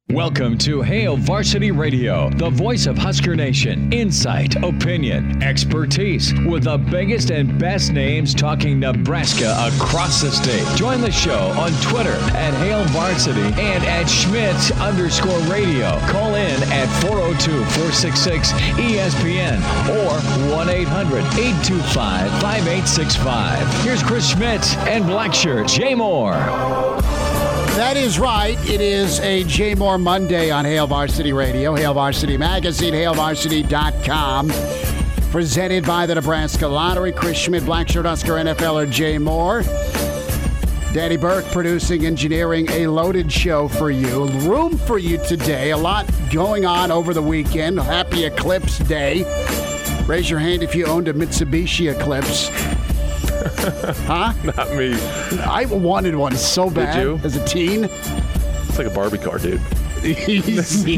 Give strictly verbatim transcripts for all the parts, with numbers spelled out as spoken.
Welcome to Hail Varsity Radio, the voice of Husker Nation. Insight, opinion, expertise, with the biggest and best names talking Nebraska across the state. Join the show on Twitter at Hail Varsity and at Schmidt underscore radio. Call in at four oh two, four six six, E S P N or one eight hundred, eight two five, five eight six five. Here's Chris Schmidt and Blackshirt Jay Moore. That is right. It is a Jay Moore Monday on Hail Varsity Radio, Hail Varsity Magazine, hail varsity dot com. Presented by the Nebraska Lottery. Chris Schmidt, Blackshirt, Husker N F L er Jay Moore. Danny Burke producing, engineering, a loaded show for you. Room for you today. A lot going on over the weekend. Happy Eclipse Day. Raise your hand if you owned a Mitsubishi Eclipse. Huh? Not me. I wanted one so bad. Did you? As a teen. It's like a Barbie car, dude. Easy.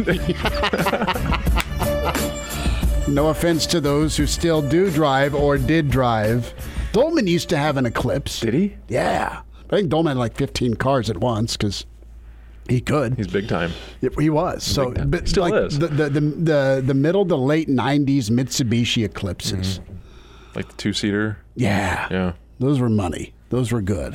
No offense to those who still do drive or did drive. Dolman used to have an Eclipse. Did he? Yeah. I think Dolman had like fifteen cars at once because he could. He's big time. He was. He's so, but Still like is. The, the, the, the, the middle to late nineties Mitsubishi Eclipses. Mm-hmm. Like the two-seater? Yeah. Yeah. Those were money. Those were good.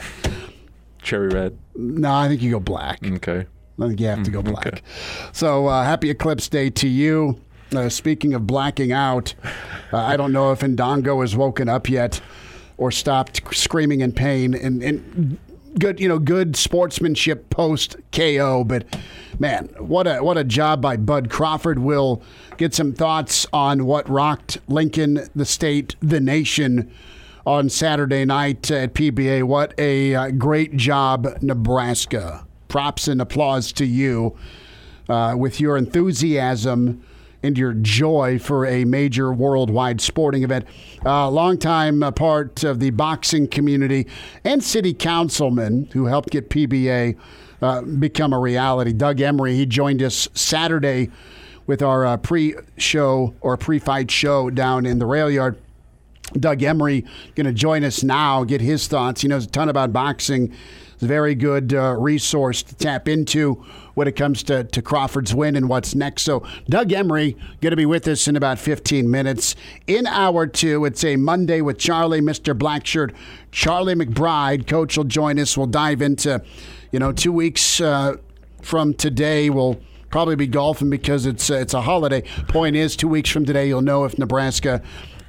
Cherry red? No, I think you go black. Okay. I think you have to go black. Okay. So uh, happy Eclipse Day to you. Uh, speaking of blacking out, uh, I don't know if Ndongo has woken up yet or stopped screaming in pain. And, and good, you know, good sportsmanship post K O. But man, what a what a job by Bud Crawford. We'll get some thoughts on what rocked Lincoln, the state, the nation on Saturday night at P B A. What a uh, great job, Nebraska. Props and applause to you uh, with your enthusiasm and your joy for a major worldwide sporting event. Uh, longtime uh, part of the boxing community and city councilman who helped get P B A uh, become a reality. Doug Emery, he joined us Saturday with our uh, pre-show or pre-fight show down in the rail yard. Doug Emery going to join us now, get his thoughts. He knows a ton about boxing. It's a very good uh, resource to tap into when it comes to, to Crawford's win and what's next. So Doug Emery going to be with us in about fifteen minutes. In hour two, it's a Monday with Charlie, Mister Blackshirt. Charlie McBride, coach, will join us. We'll dive into, you know, two weeks uh, from today. We'll probably be golfing because it's, uh, it's a holiday. Point is, two weeks from today, you'll know if Nebraska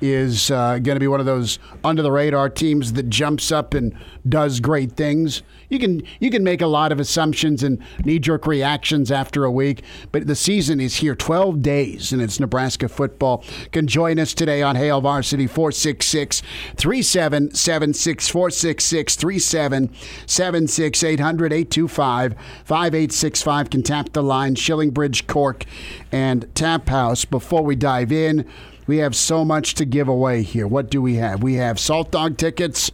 is uh, going to be one of those under-the-radar teams that jumps up and does great things. You can you can make a lot of assumptions and knee-jerk reactions after a week, but the season is here, twelve days, and it's Nebraska football. Can join us today on Hail Varsity, four six six, three seven seven six, four six six, three seven seven six, eight hundred, eight two five, five eight six five. Can tap the line, Shillingbridge, Cork, and Tap House. Before we dive in, we have so much to give away here. What do we have? We have Salt Dog tickets,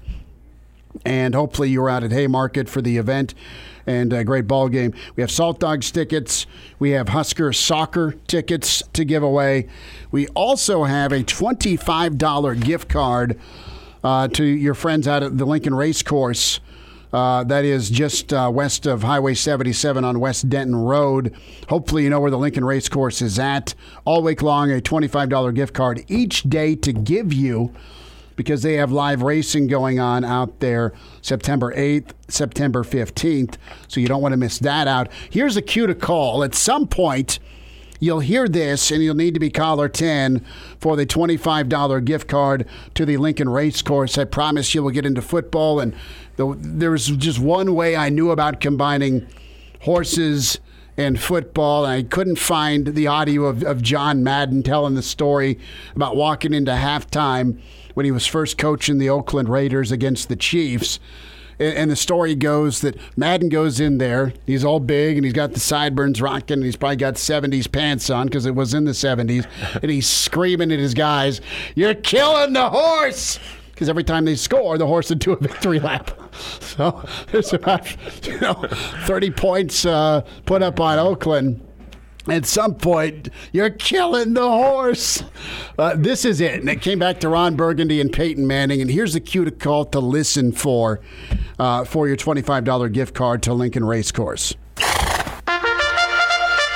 and hopefully you were out at Haymarket for the event and a great ball game. We have Salt Dogs tickets. We have Husker soccer tickets to give away. We also have a twenty-five dollars gift card uh, to your friends out at the Lincoln Racecourse. Uh, that is just uh, west of Highway seventy-seven on West Denton Road. Hopefully you know where the Lincoln Racecourse is at. All week long, a twenty-five dollars gift card each day to give you because they have live racing going on out there September eighth, September fifteenth, so you don't want to miss that out. Here's a cue to call. At some point, you'll hear this, and you'll need to be caller ten for the twenty-five dollars gift card to the Lincoln Racecourse. I promise you we'll get into football, and there was just one way I knew about combining horses and football, and I couldn't find the audio of, of John Madden telling the story about walking into halftime when he was first coaching the Oakland Raiders against the Chiefs. And the story goes that Madden goes in there. He's all big, and he's got the sideburns rocking, and he's probably got seventies pants on because it was in the seventies. And he's screaming at his guys, "You're killing the horse!" Because every time they score, the horse would do a victory lap. So there's about, you know, thirty points uh, put up on Oakland. At some point, you're killing the horse. Uh, this is it. And it came back to Ron Burgundy and Peyton Manning. And here's the cue to call to listen for uh, for your twenty-five dollars gift card to Lincoln Racecourse.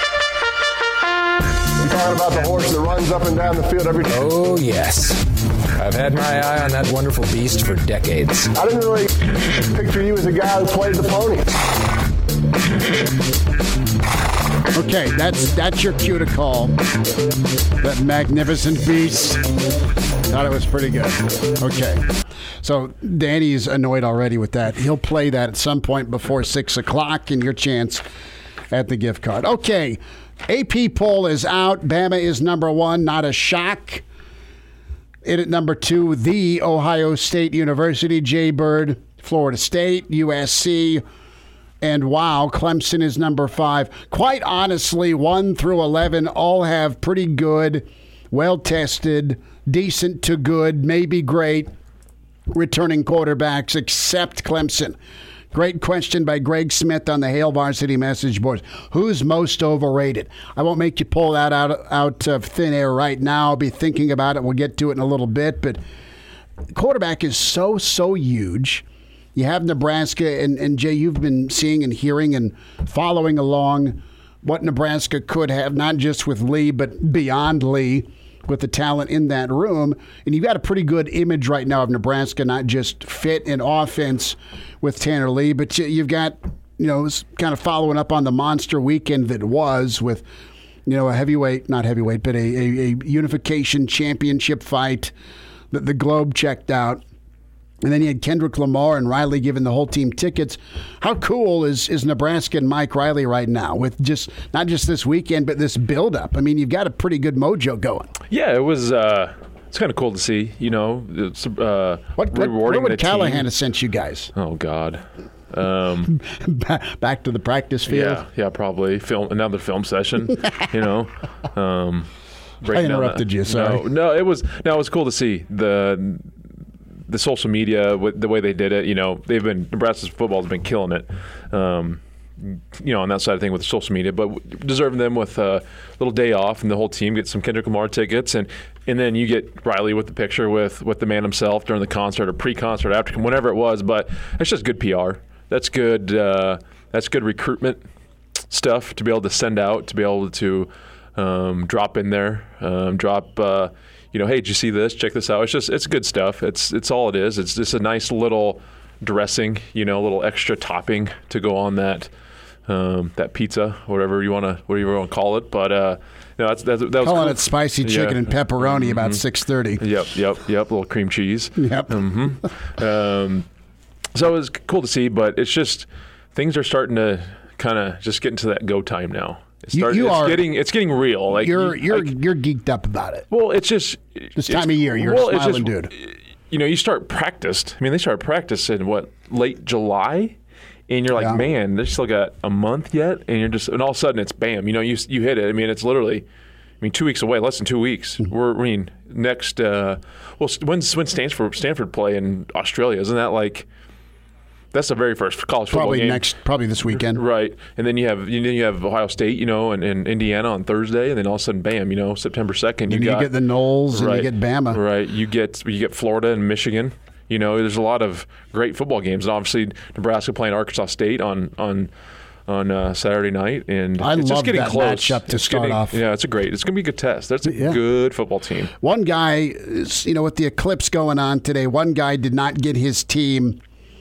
about the horse that runs up and down the field every day? Oh, yes. I've had my eye on that wonderful beast for decades. I didn't really picture you as a guy who played the pony. Okay, that's that's your cue to call. That magnificent beast. Thought it was pretty good. Okay. So Danny's annoyed already with that. He'll play that at some point before six o'clock, and your chance at the gift card. Okay. A P poll is out. Bama is number one. Not a shock. In at number two, The Ohio State University, Jay Bird, Florida State, U S C, and wow, Clemson is number five. Quite honestly, one through eleven all have pretty good, well-tested, decent to good, maybe great returning quarterbacks, except Clemson. Great question by Greg Smith on the Hail Varsity message boards. Who's most overrated? I won't make you pull that out, out of thin air right now. I'll be thinking about it. We'll get to it in a little bit. But quarterback is so, so huge. You have Nebraska, and, and Jay, you've been seeing and hearing and following along what Nebraska could have, not just with Lee, but beyond Lee, with the talent in that room. And you've got a pretty good image right now of Nebraska, not just fit in offense with Tanner Lee, but you've got, you know, kind of following up on the monster weekend that was with, you know, a heavyweight, not heavyweight, but a, a, a unification championship fight that the Globe checked out. And then you had Kendrick Lamar and Riley giving the whole team tickets. How cool is, is Nebraska and Mike Riley right now with just not just this weekend, but this buildup? I mean, you've got a pretty good mojo going. Yeah, it was. Uh, it's kind of cool to see. You know, it's uh, what, what, rewarding. Where would the Callahan team. have sent you guys? Oh God. Um, Back to the practice field. Yeah, yeah, probably film another film session. You know. Um, I interrupted you. Sorry. No, no, it was no, it was cool to see the. The social media, with the way they did it, you know, they've been Nebraska's football has been killing it, um, you know, on that side of thing with the social media. But deserving them with a little day off, and the whole team gets some Kendrick Lamar tickets, and and then you get Riley with the picture with with the man himself during the concert or pre-concert, after whenever it was. But it's just good P R. That's good. Uh, that's good recruitment stuff to be able to send out, to be able to um, drop in there, um, drop. Uh, You know, hey, did you see this? Check this out. It's just, it's good stuff. It's it's all it is. It's just a nice little dressing, you know, a little extra topping to go on that um, that pizza, whatever you want to, whatever you want to call it. But uh, no, that's, that's that was calling cool. it spicy chicken yeah. and pepperoni mm-hmm. about six thirty. Yep, yep, yep. A little cream cheese. Yep. Mm-hmm. um, so it was cool to see, but it's just things are starting to kind of just get into that go time now. It's, You- start, you it's are- getting it's getting real. Like You're you- you're like- you're geeked up about it. well, it's just This it's- time of year, you're well, a it's smiling just, dude. You know, you start practiced. I mean, they start practice in what, late July, and you're like, Yeah. man, they still got a month yet, and you're just, and all of a sudden it's bam. You know, you you hit it. I mean, it's literally, I mean, two weeks away, less than two weeks. Mm-hmm. We're, I mean, next. Uh, well, when's when Stanford Stanford play in Australia? Isn't that like? That's the very first college football Probably game. next, probably this weekend. Right, and then you have you, then you have Ohio State, you know, and, and Indiana on Thursday, and then all of a sudden, bam, you know, September second, you And you got get the Knowles and you get Bama. Right, you get you get Florida and Michigan. You know, there's a lot of great football games, and obviously Nebraska playing Arkansas State on on on uh, Saturday night, and I it's love just getting that close. matchup to It's start getting- off. Yeah, it's a great. It's going to be a good test. That's a Yeah. good football team. One guy, is, you know, with the eclipse going on today, one guy did not get his team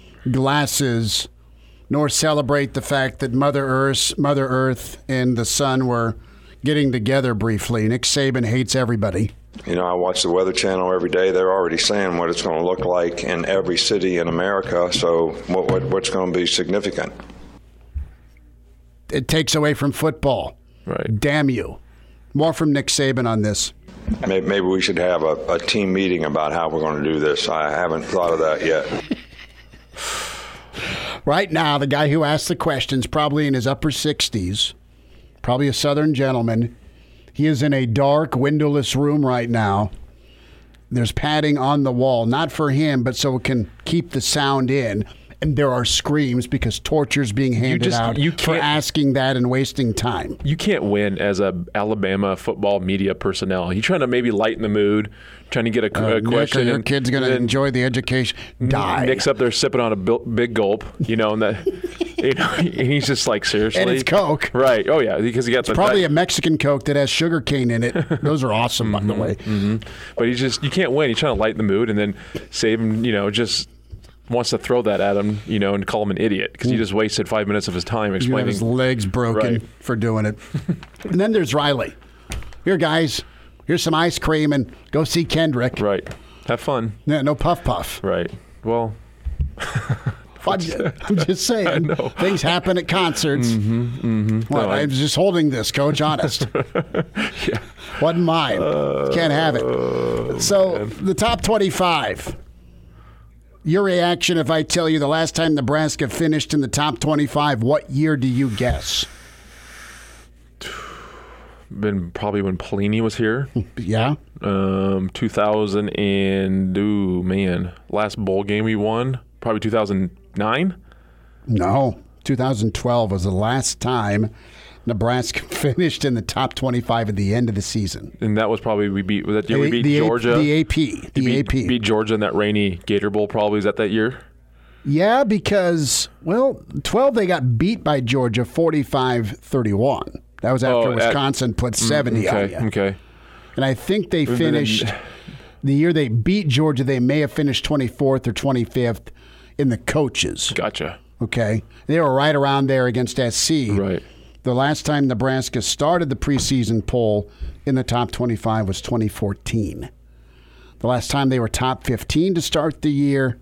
glasses nor celebrate the fact that Mother Earth, Mother Earth and the sun were getting together briefly. Nick Saban hates everybody. You know, I watch the Weather Channel every day. They're already saying what it's going to look like in every city in America. So what, what what's going to be significant? It takes away from football. Right. Damn you. More from Nick Saban on this. Maybe, maybe we should have a, a team meeting about how we're going to do this. I haven't thought of that yet. Right now, the guy who asked the questions, probably in his upper sixties, probably a Southern gentleman. He is in a dark, windowless room right now. There's padding on the wall, not for him, but so it can keep the sound in. And there are screams because torture's being handed just- out you for can't- asking that and wasting time. You can't win as a Alabama football media personnel. You're trying to maybe lighten the mood, trying to get a, Uh, a Nick, question. or your and kid's going to then enjoy the education. Die. Nick's up there sipping on a bil- big gulp, you know, and that You know, and he's just like, seriously? And it's Coke. Right. Oh, yeah, because he got the... Probably that, a Mexican Coke that has sugar cane in it. Those are awesome, by the way. Mm-hmm. But he's just, you can't win. He's trying to lighten the mood, and then Saban, you know, just wants to throw that at him, you know, and call him an idiot because he just wasted five minutes of his time You explaining. have his legs broken Right. for doing it. And then there's Riley. Here, guys, here's some ice cream and go see Kendrick. Right. Have fun. Yeah, no puff puff. Right. Well... I'm just saying, things happen at concerts. Mm-hmm, mm-hmm. Well, No, I- I was just holding this, Coach, honest. yeah. Wasn't mine. Uh, Can't have it. So, man. the top twenty-five. Your reaction if I tell you the last time Nebraska finished in the top twenty-five, what year do you guess? Been probably when Pelini was here. Yeah? Um, two thousand and, ooh, man, last bowl game we won, probably two thousand nine. No. two thousand twelve was the last time Nebraska finished in the top twenty-five at the end of the season. And that was probably, we beat, was that the year we beat the, Georgia? The A P. The beat, A P. Beat Georgia in that rainy Gator Bowl probably. Is that that year? Yeah, because, well, twelve they got beat by Georgia forty-five thirty-one. That was after Oh, at- Wisconsin put seventy okay, on you. Okay. And I think they been- finished, the year they beat Georgia, they may have finished twenty-fourth or twenty-fifth in the coaches. Gotcha. Okay. They were right around there against S C. Right. The last time Nebraska started the preseason poll in the top twenty-five was twenty fourteen. The last time they were top fifteen to start the year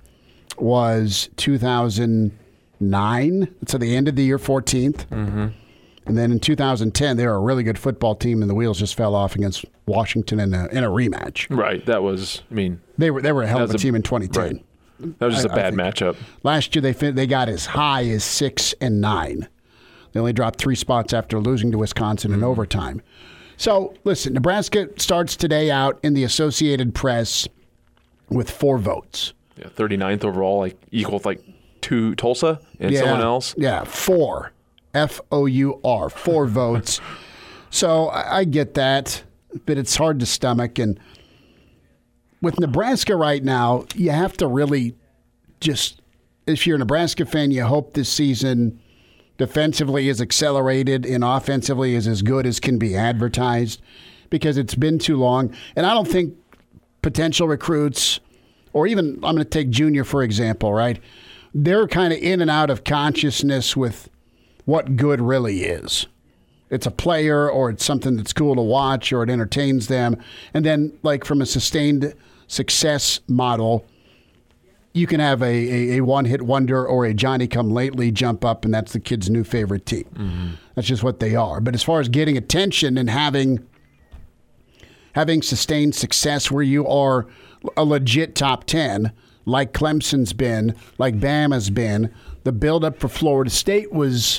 was two thousand nine. So the end of the year, fourteenth. Mm-hmm. And then in two thousand ten, they were a really good football team, and the wheels just fell off against Washington in a, in a rematch. Right. That was, I mean, They were they were a hell of a, That was a- team in twenty ten. right. that was just a I- I bad think- matchup. Last year they fin- they got as high as six and nine. They only dropped three spots after losing to Wisconsin Mm-hmm. in overtime. So listen, Nebraska starts today out in the Associated Press with four votes. Yeah, thirty-ninth overall, like equal with like two Tulsa and yeah, someone else. Yeah, four. F O U R. Four votes. So I, I get that, but it's hard to stomach. And with Nebraska right now, you have to really just, if you're a Nebraska fan, you hope this season defensively is accelerated and offensively is as good as can be advertised because it's been too long. And I don't think potential recruits, or even I'm going to take Junior, for example, right? They're kind of in and out of consciousness with what good really is. It's a player or it's something that's cool to watch or it entertains them. And then, like from a sustained success model, you can have a, a, a one-hit wonder or a Johnny-come-lately jump up, and that's the kid's new favorite team. Mm-hmm. That's just what they are. But as far as getting attention and having having sustained success where you are a legit top ten, like Clemson's been, like Bama's been, the buildup for Florida State was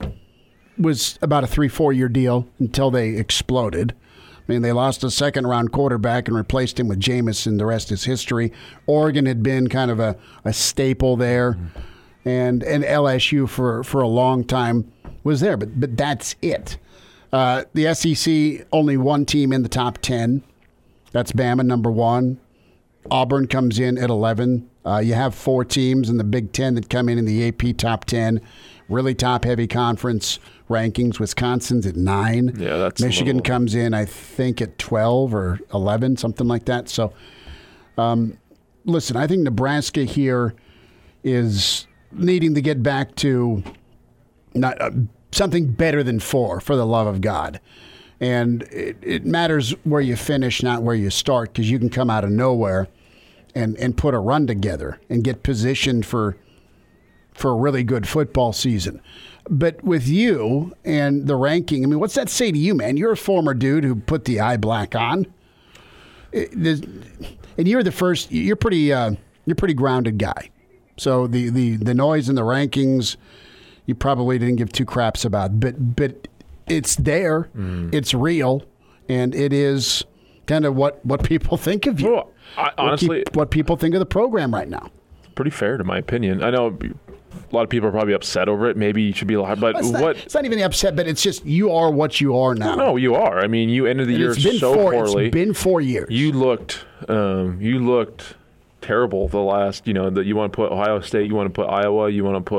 was about a three, four-year deal until they exploded. I mean, they lost a second-round quarterback and replaced him with Jameson. The rest is history. Oregon had been kind of a, a staple there, mm-hmm. and and L S U for, for a long time was there, but but that's it. Uh, the S E C, only one team in the top ten. That's Bama, number one. Auburn comes in at eleven. Uh, you have four teams in the Big Ten that come in in the A P top ten. Really top-heavy conference rankings. Wisconsin's at nine. Yeah, that's Michigan little... comes in, I think, at twelve or eleven, something like that. So, um, listen, I think Nebraska here is needing to get back to not uh, something better than four, for the love of God. And it, it matters where you finish, not where you start, because you can come out of nowhere and, and put a run together and get positioned for for a really good football season. But with you and the ranking, I mean, what's that say to you, man? You're a former dude who put the eye black on. It, and you're the first, you're pretty uh, you're pretty grounded guy. So the, the, the noise in the rankings, you probably didn't give two craps about. But, but it's there, mm. it's real, and it is kind of what, what people think of you. Well, I, honestly, what, keep, what people think of the program right now. Pretty fair to my opinion. I know a lot of people are probably upset over it. Maybe you should be a lot, but it's not, what? It's not even the upset, but it's just you are what you are now. No, you are. I mean, you ended the and year it's been so four, poorly. It's been four years. You looked, um, you looked terrible the last. You know that you want to put Ohio State, you want to put Iowa, you want to put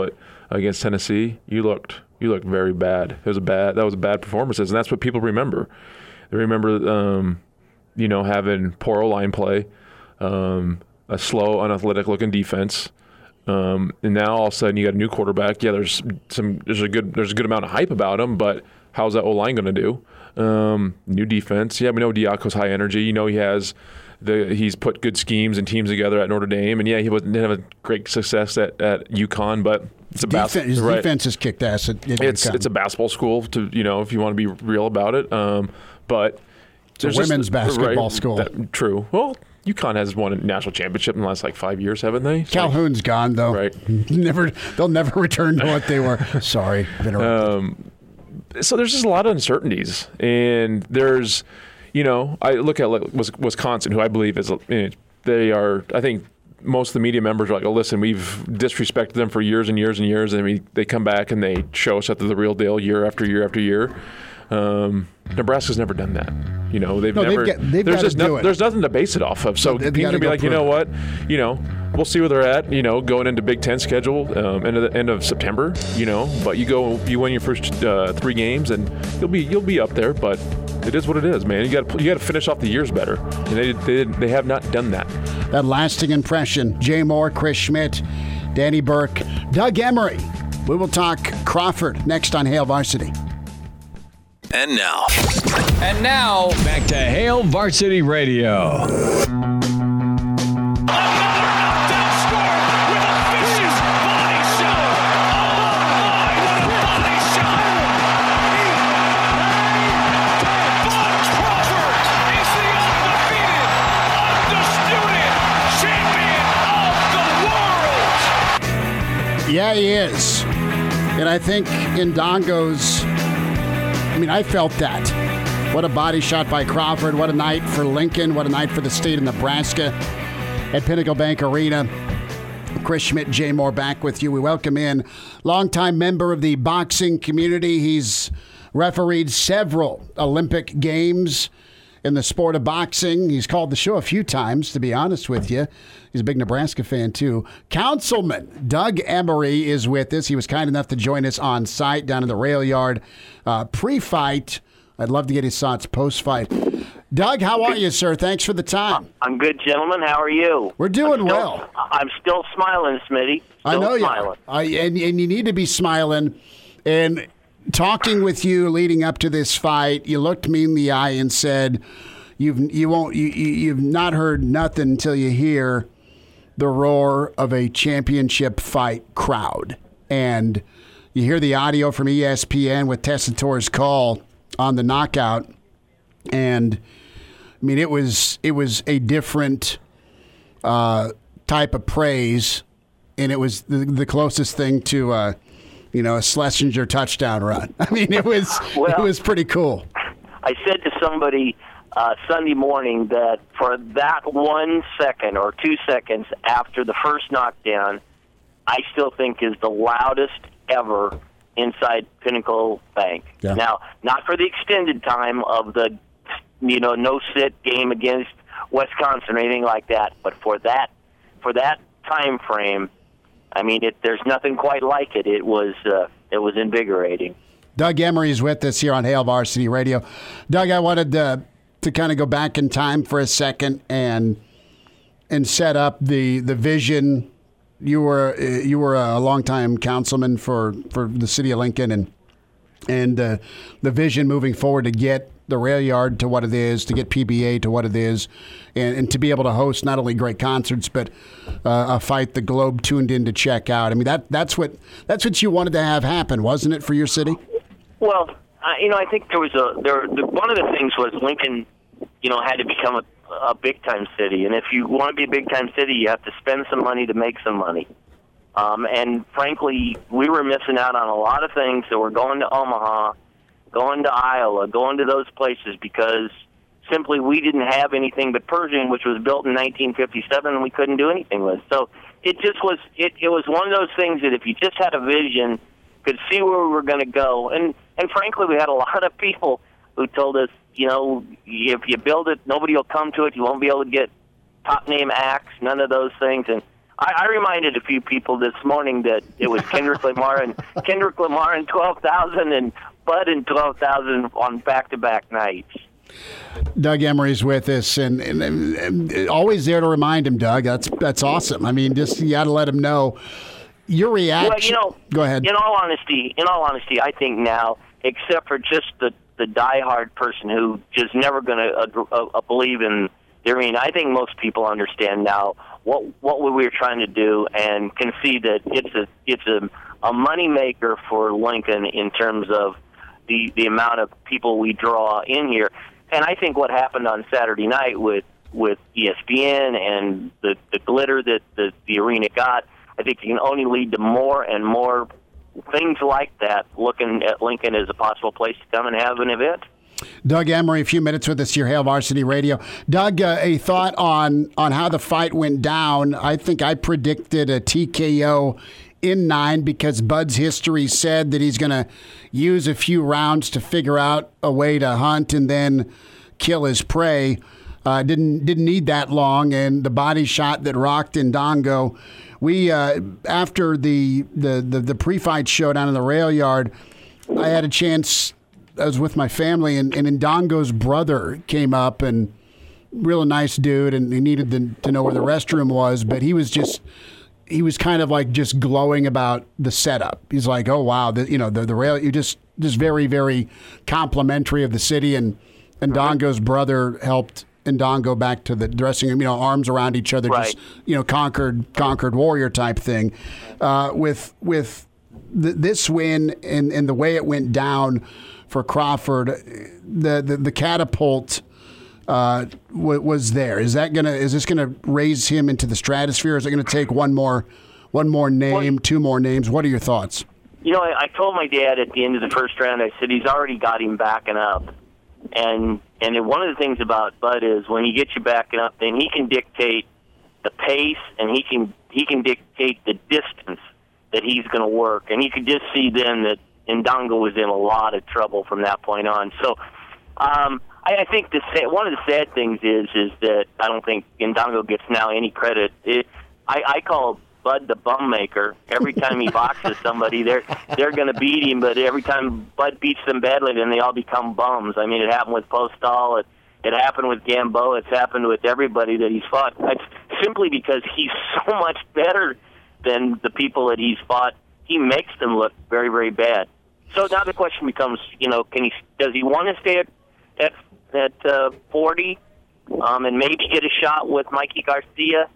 against Tennessee, you looked you looked very bad. It was a bad that was a bad performances, and that's what people remember. They remember, um, you know, having poor O-line play, um, a slow, unathletic looking defense. Um, and now all of a sudden you got a new quarterback. Yeah, there's some there's a good there's a good amount of hype about him, but how's that O-line going to do? Um, new defense. Yeah, we know Diaco's high energy. You know he has the he's put good schemes and teams together at Notre Dame, and yeah, he wasn't didn't have a great success at, at UConn, but it's a defense. bas- His right. defense has kicked ass at, at It's UConn. it's a basketball school to you know if you want to be real about it, um, but It's a women's basketball right, school. That, true. Well, UConn has won a national championship in the last like five years, haven't they? It's Calhoun's like, gone though. Right. Never. They'll never return to what they were. Sorry. I've interrupted. Um, so there's just a lot of uncertainties, and there's, you know, I look at like Wisconsin, who I believe is, you know, they are. I think most of the media members are like, "Oh, listen, we've disrespected them for years and years and years," and we, they come back and they show us that they're the real deal year after year after year. Um, Nebraska's never done that. You know, they've No, they've never. got- they've there's gotta just do no, it. there's nothing to base it off of. So They've people gotta can be go like, you know prove what, you know, we'll see where they're at. You know, going into Big Ten schedule, um, end of the end of September. You know, but you go, you win your first uh, three games, and you'll be you'll be up there. But it is what it is, man. You got you got to finish off the years better, and they they they have not done that. That lasting impression. Jay Moore, Chris Schmidt, Danny Burke, Doug Emery. We will talk Crawford next on Hail Varsity. And now. And now, Back to Hail Varsity Radio. Yeah, he is. And I think Ndongo's, I mean, I felt that. What a body shot by Crawford. What a night for Lincoln. What a night for the state of Nebraska at Pinnacle Bank Arena. Chris Schmidt, Jay Moore back with you. We welcome in longtime member of the boxing community. He's refereed several Olympic games in the sport of boxing. He's called the show a few times, to be honest with you. He's a big Nebraska fan, too. Councilman Doug Emery is with us. He was kind enough to join us on site down in the rail yard uh, pre-fight. I'd love to get his thoughts post-fight. Doug, how are you, sir? Thanks for the time. I'm good, gentlemen. How are you? We're doing I'm still, well. I'm still smiling, Smitty. Still I know you smiling. are. I, and, and you need to be smiling. And talking with you leading up to this fight, you looked me in the eye and said, "You've you won't you, you you've not heard nothing until you hear the roar of a championship fight crowd." And you hear the audio from E S P N with Tessitore's call on the knockout, and I mean it was it was a different uh, type of praise, and it was the, the closest thing to uh, you know a Schlesinger touchdown run. I mean it was Well, it was pretty cool. I said to somebody uh, Sunday morning that for that one second or two seconds after the first knockdown, I still think is the loudest ever inside Pinnacle Bank. Yeah. Now, not for the extended time of the, you know, no-sit game against Wisconsin or anything like that, but for that, for that time frame, I mean, it, there's nothing quite like it. It was, uh, it was invigorating. Doug Emery is with us here on Hail Varsity Radio. Doug, I wanted to, to kind of go back in time for a second and and set up the the vision. You were you were a longtime councilman for, for the city of Lincoln, and and uh, the vision moving forward to get the rail yard to what it is, to get P B A to what it is, and, and to be able to host not only great concerts but uh, a fight the globe tuned in to check out. I mean that that's what that's what you wanted to have happen, wasn't it, for your city? Well, uh, you know, I think there was a there. The, one of the things was Lincoln, you know, had to become a, a big time city, and if you want to be a big time city, you have to spend some money to make some money. Um, and frankly, we were missing out on a lot of things that were going to Omaha, going to Iowa, going to those places because simply we didn't have anything but Pershing, which was built in nineteen fifty-seven, and we couldn't do anything with. So it just was it, it was one of those things that if you just had a vision, could see where we were going to go. And, and frankly, we had a lot of people who told us, you know, if you build it, nobody will come to it. You won't be able to get top-name acts, none of those things. And I, I reminded a few people this morning that it was Kendrick Lamar and Kendrick Lamar in twelve thousand and Bud in twelve thousand on back-to-back nights. Doug Emery's with us, and, and, and always there to remind him, Doug. That's that's awesome. I mean, just you got to let him know your reaction. Well, you know, go ahead. In all honesty, in all honesty, I think now, except for just the the diehard person who just never going to uh, uh, believe in the arena, I think most people understand now what what we were trying to do and can see that it's a it's a a moneymaker for Lincoln in terms of the the amount of people we draw in here. And I think what happened on Saturday night with, with E S P N and the, the glitter that the, the arena got, I think it can only lead to more and more things like that, looking at Lincoln as a possible place to come and have an event. Doug Emery, a few minutes with us here, Hail Varsity Radio. Doug, uh, a thought on, on how the fight went down. I think I predicted a T K O in nine because Bud's history said that he's going to use a few rounds to figure out a way to hunt and then kill his prey. Uh, didn't didn't need that long, and the body shot that rocked Indongo. We uh, after the, the, the, the pre-fight showdown in the rail yard, I had a chance. I was with my family, and, and Indongo's brother came up, and real nice dude, and he needed to, to know where the restroom was, but he was just. He was kind of like just glowing about the setup. He's like, "Oh wow, the, you know the the rail." You just just very very complimentary of the city, and Indongo's brother helped Indongo back to the dressing room. You know, arms around each other, right. just you know, conquered conquered warrior type thing. Uh, with with the, this win and and the way it went down for Crawford, the the, the catapult. Uh, w- was there? Is that gonna? Is this gonna raise him into the stratosphere? Or is it gonna take one more, one more name, well, two more names? What are your thoughts? You know, I, I told my dad at the end of the first round. I said he's already got him backing up, and and one of the things about Bud is when he gets you backing up, then he can dictate the pace, and he can he can dictate the distance that he's going to work, and you could just see then that Indongo was in a lot of trouble from that point on. So. Um, I think the sad, one of the sad things is is that I don't think Indongo gets now any credit. It, I, I call Bud the bum maker. Every time he boxes somebody, they're they're going to beat him, but every time Bud beats them badly, then they all become bums. I mean, it happened with Postal. It, it happened with Gamboa. It's happened with everybody that he's fought. It's simply because he's so much better than the people that he's fought. He makes them look very, very bad. So now the question becomes, you know, can he? Does he want to stay at at at uh, forty, um, and maybe get a shot with Mikey Garcia,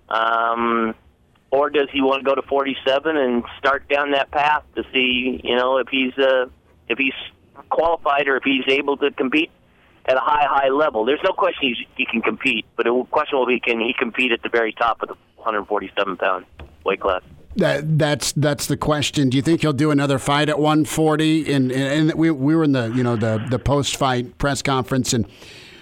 um, or does he want to go to forty-seven and start down that path to see, you know, if he's uh, if he's qualified or if he's able to compete at a high, high level? There's no question he's, he can compete, but the question will be, can he compete at the very top of the one forty-seven pound weight class? That that's that's the question. Do you think he'll do another fight at one forty? And and, and we we were in the you know the, the post fight press conference, and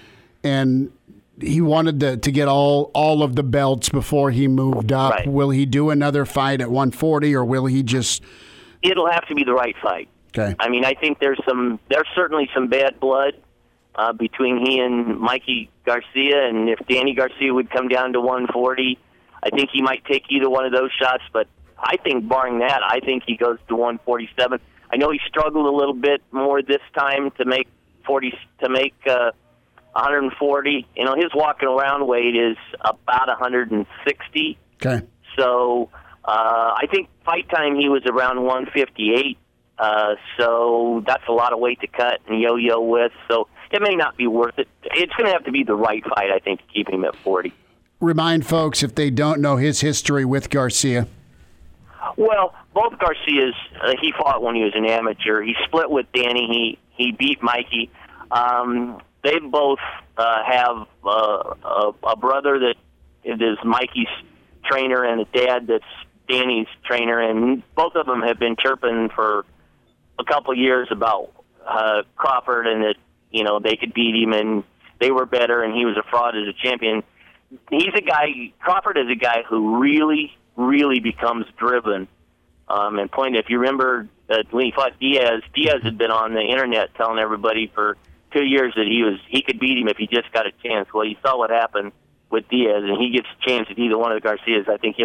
and he wanted to, to get all all of the belts before he moved up. Right. Will he do another fight at one forty, or will he just? It'll have to be the right fight. Okay. I mean, I think there's some there's certainly some bad blood uh, between he and Mikey Garcia, and if Danny Garcia would come down to one forty, I think he might take either one of those shots, but. I think, barring that, I think he goes to one forty-seven. I know he struggled a little bit more this time to make forty to make uh, one forty. You know, his walking around weight is about one sixty. Okay. So uh, I think fight time he was around one fifty-eight. Uh, so that's a lot of weight to cut and yo-yo with. So it may not be worth it. It's going to have to be the right fight, I think, to keep him at forty. Remind folks, if they don't know his history with Garcia. Well, both Garcias, uh, he fought when he was an amateur. He split with Danny. He he beat Mikey. Um, they both uh, have uh, a, a brother that is Mikey's trainer and a dad that's Danny's trainer, and both of them have been chirping for a couple of years about uh, Crawford and that, you know, they could beat him and they were better and he was a fraud as a champion. He's a guy, Crawford is a guy who really, really becomes driven. Um, and point, if you remember uh, when he fought Diaz, Diaz had been on the internet telling everybody for two years that he was he could beat him if he just got a chance. Well, you saw what happened with Diaz, and he gets a chance at either one of the Garcias. I think he'll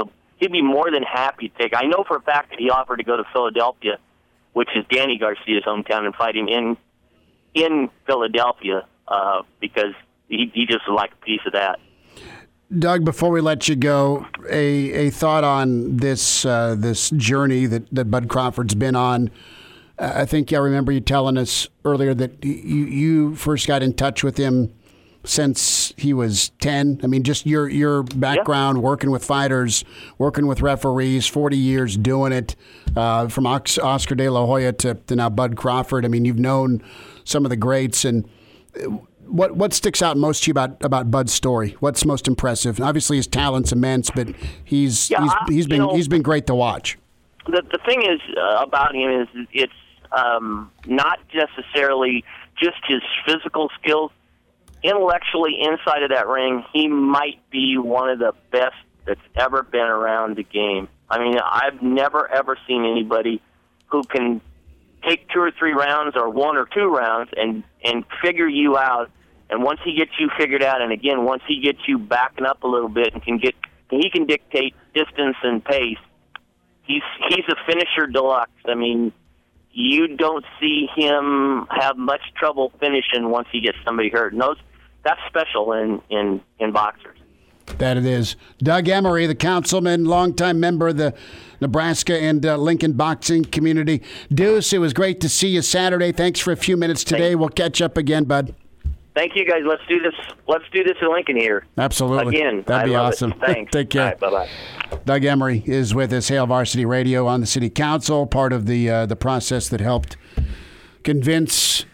he'd be more than happy to take. I know for a fact that he offered to go to Philadelphia, which is Danny Garcia's hometown, and fight him in in Philadelphia uh, because he, he just would like a piece of that. Doug, before we let you go, a, a thought on this uh, this journey that, that Bud Crawford's been on. Uh, I think I remember you telling us earlier that you, you first got in touch with him since he was ten. I mean, just your your background, yeah. working with fighters, working with referees, forty years doing it, uh, from Oscar De La Hoya to, to now Bud Crawford. I mean, you've known some of the greats. And what what sticks out most to you about, about Bud's story? What's most impressive? Obviously, his talent's immense, but he's yeah, he's, he's been know, he's been great to watch. The the thing is uh, about him is it's um, not necessarily just his physical skills. Intellectually, inside of that ring, he might be one of the best that's ever been around the game. I mean, I've never, ever seen anybody who can take two or three rounds or one or two rounds and, and figure you out. And once he gets you figured out, and again, once he gets you backing up a little bit and can get, he can dictate distance and pace. He's he's a finisher deluxe. I mean, you don't see him have much trouble finishing once he gets somebody hurt. And those, that's special in, in, in boxers. That it is. Doug Emery, the councilman, longtime member of the Nebraska and uh, Lincoln boxing community. Deuce, it was great to see you Saturday. Thanks for a few minutes today. Thanks. We'll catch up again, bud. Thank you, guys. Let's do this. Let's do this in Lincoln here. Absolutely. Again. That'd be I love awesome. It. Thanks. Take care. All right, bye-bye. Doug Emery is with us, Hail Varsity Radio on the City Council, part of the uh, the process that helped convince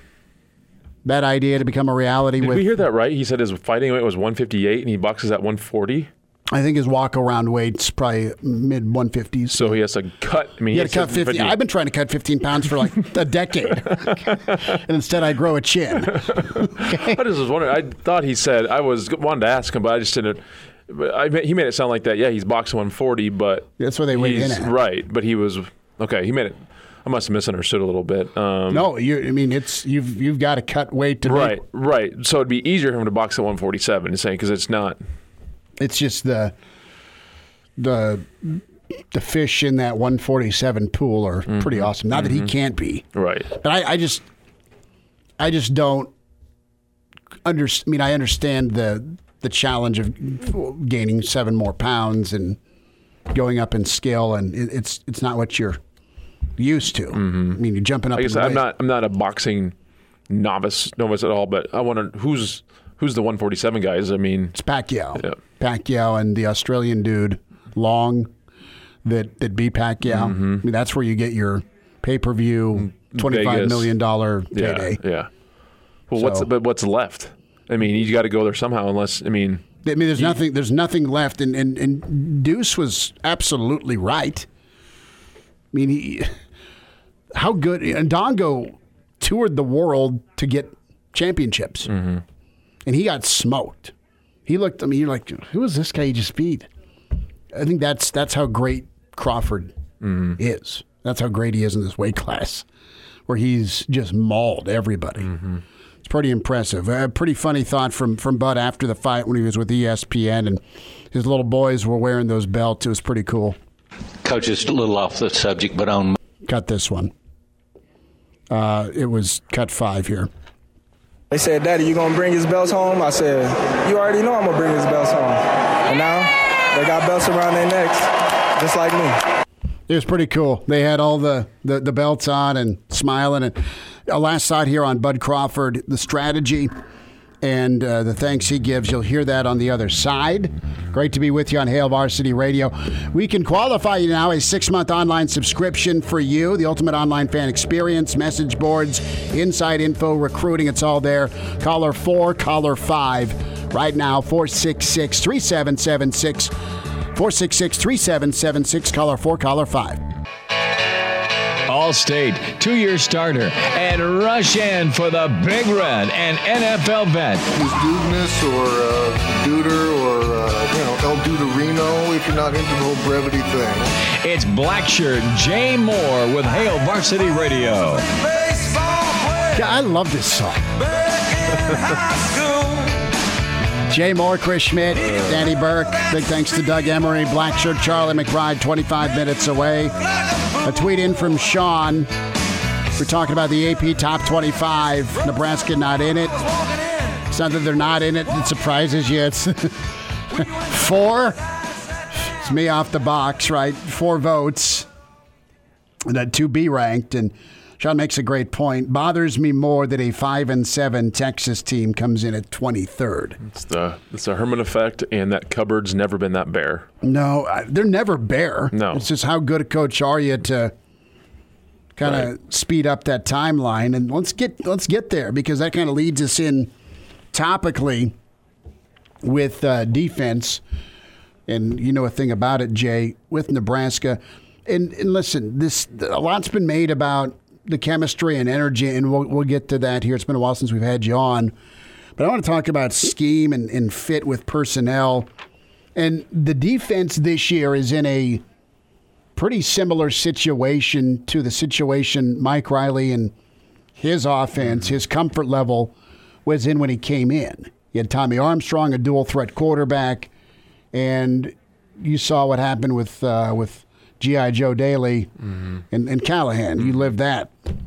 that idea to become a reality. Did with, we hear that right? He said his fighting weight was one fifty-eight and he boxes at one forty? I think his walk-around weight's probably mid one fifties. So he has to cut. I mean, he had to cut fifty. I've been trying to cut fifteen pounds for like a decade. And instead I grow a chin. Okay. I just was wondering. I thought he said, I was wanted to ask him, but I just didn't. But I, he made it sound like that. Yeah, he's boxing one forty, but that's where they weigh in at. Right, but he was okay. He made it. I must have misunderstood a little bit. Um, no, you. I mean, it's you've you've got to cut weight to right, make, right. So it'd be easier for him to box at one forty-seven. Saying because it's not. It's just the the the fish in that one forty-seven pool are mm-hmm. pretty awesome. Not mm-hmm. that he can't be right, but I, I just I just don't under. I mean, I understand the. the challenge of gaining seven more pounds and going up in scale, and it, it's it's not what you're used to. Mm-hmm. I mean, you're jumping up. I guess in the I'm weight. not I'm not a boxing novice novice at all, but I wonder who's who's the one forty-seven guys. I mean, it's Pacquiao, yeah. Pacquiao, and the Australian dude Long that that beat Pacquiao. Mm-hmm. I mean, that's where you get your pay per view twenty-five million dollar payday. Yeah, yeah. Well, so, what's but what's left? I mean, you got to go there somehow. Unless I mean, I mean, there's he, nothing. There's nothing left, and, and and Deuce was absolutely right. I mean, he, how good and Dongo toured the world to get championships, mm-hmm. and he got smoked. He looked. I mean, you're like, who is this guy you just beat? I think that's that's how great Crawford mm-hmm. is. That's how great he is in this weight class, where he's just mauled everybody. Mm-hmm. It's pretty impressive. A pretty funny thought from, from Bud after the fight when he was with E S P N and his little boys were wearing those belts. It was pretty cool. Coach, just a little off the subject, but on... Cut this one. Uh, it was cut five here. They said, Daddy, you going to bring his belts home? I said, you already know I'm going to bring his belts home. And now they got belts around their necks, just like me. It was pretty cool. They had all the, the, the belts on and smiling. And a last thought here on Bud Crawford, the strategy and uh, the thanks he gives. You'll hear that on the other side. Great to be with you on Hail Varsity Radio. We can qualify you now, a six-month online subscription for you, the ultimate online fan experience, message boards, inside info, recruiting. It's all there. Caller four, caller five. Right now, four six six, three seven seven six. four six six, three seven seven six, caller four, caller five. All-State, two-year starter, and rush in for the Big Red and N F L vet. Who's Dudeness or uh, Duder or, uh, you know, El Duderino if you're not into the whole brevity thing. It's Blackshirt Jay Moore with Hail Varsity Radio. Yeah, I love this song. Jay Moore, Chris Schmidt, Danny Burke. Big thanks to Doug Emery, Black Shirt Charlie McBride, twenty-five minutes away. A tweet in from Sean. We're talking about the A P Top twenty-five. Nebraska not in it. It's not that they're not in it. It surprises you. It's four. It's me off the box, right? Four votes. And then two B ranked. And Sean makes a great point. Bothers me more that a five and seven Texas team comes in at twenty-third. It's the it's the Herman effect, and that cupboard's never been that bare. No, they're never bare. No, it's just how good a coach are you to kind of right. speed up that timeline, and let's get let's get there, because that kind of leads us in topically with uh, defense. And you know a thing about it, Jay, with Nebraska. And, and listen, this a lot's been made about the chemistry and energy, and we'll, we'll get to that here. It's been a while since we've had you on. But I want to talk about scheme and, and fit with personnel. And the defense this year is in a pretty similar situation to the situation Mike Riley and his offense, his comfort level was in when he came in. You had Tommy Armstrong, a dual-threat quarterback, and you saw what happened with uh, with G I. Joe Daly mm-hmm. and, and Callahan. You lived that.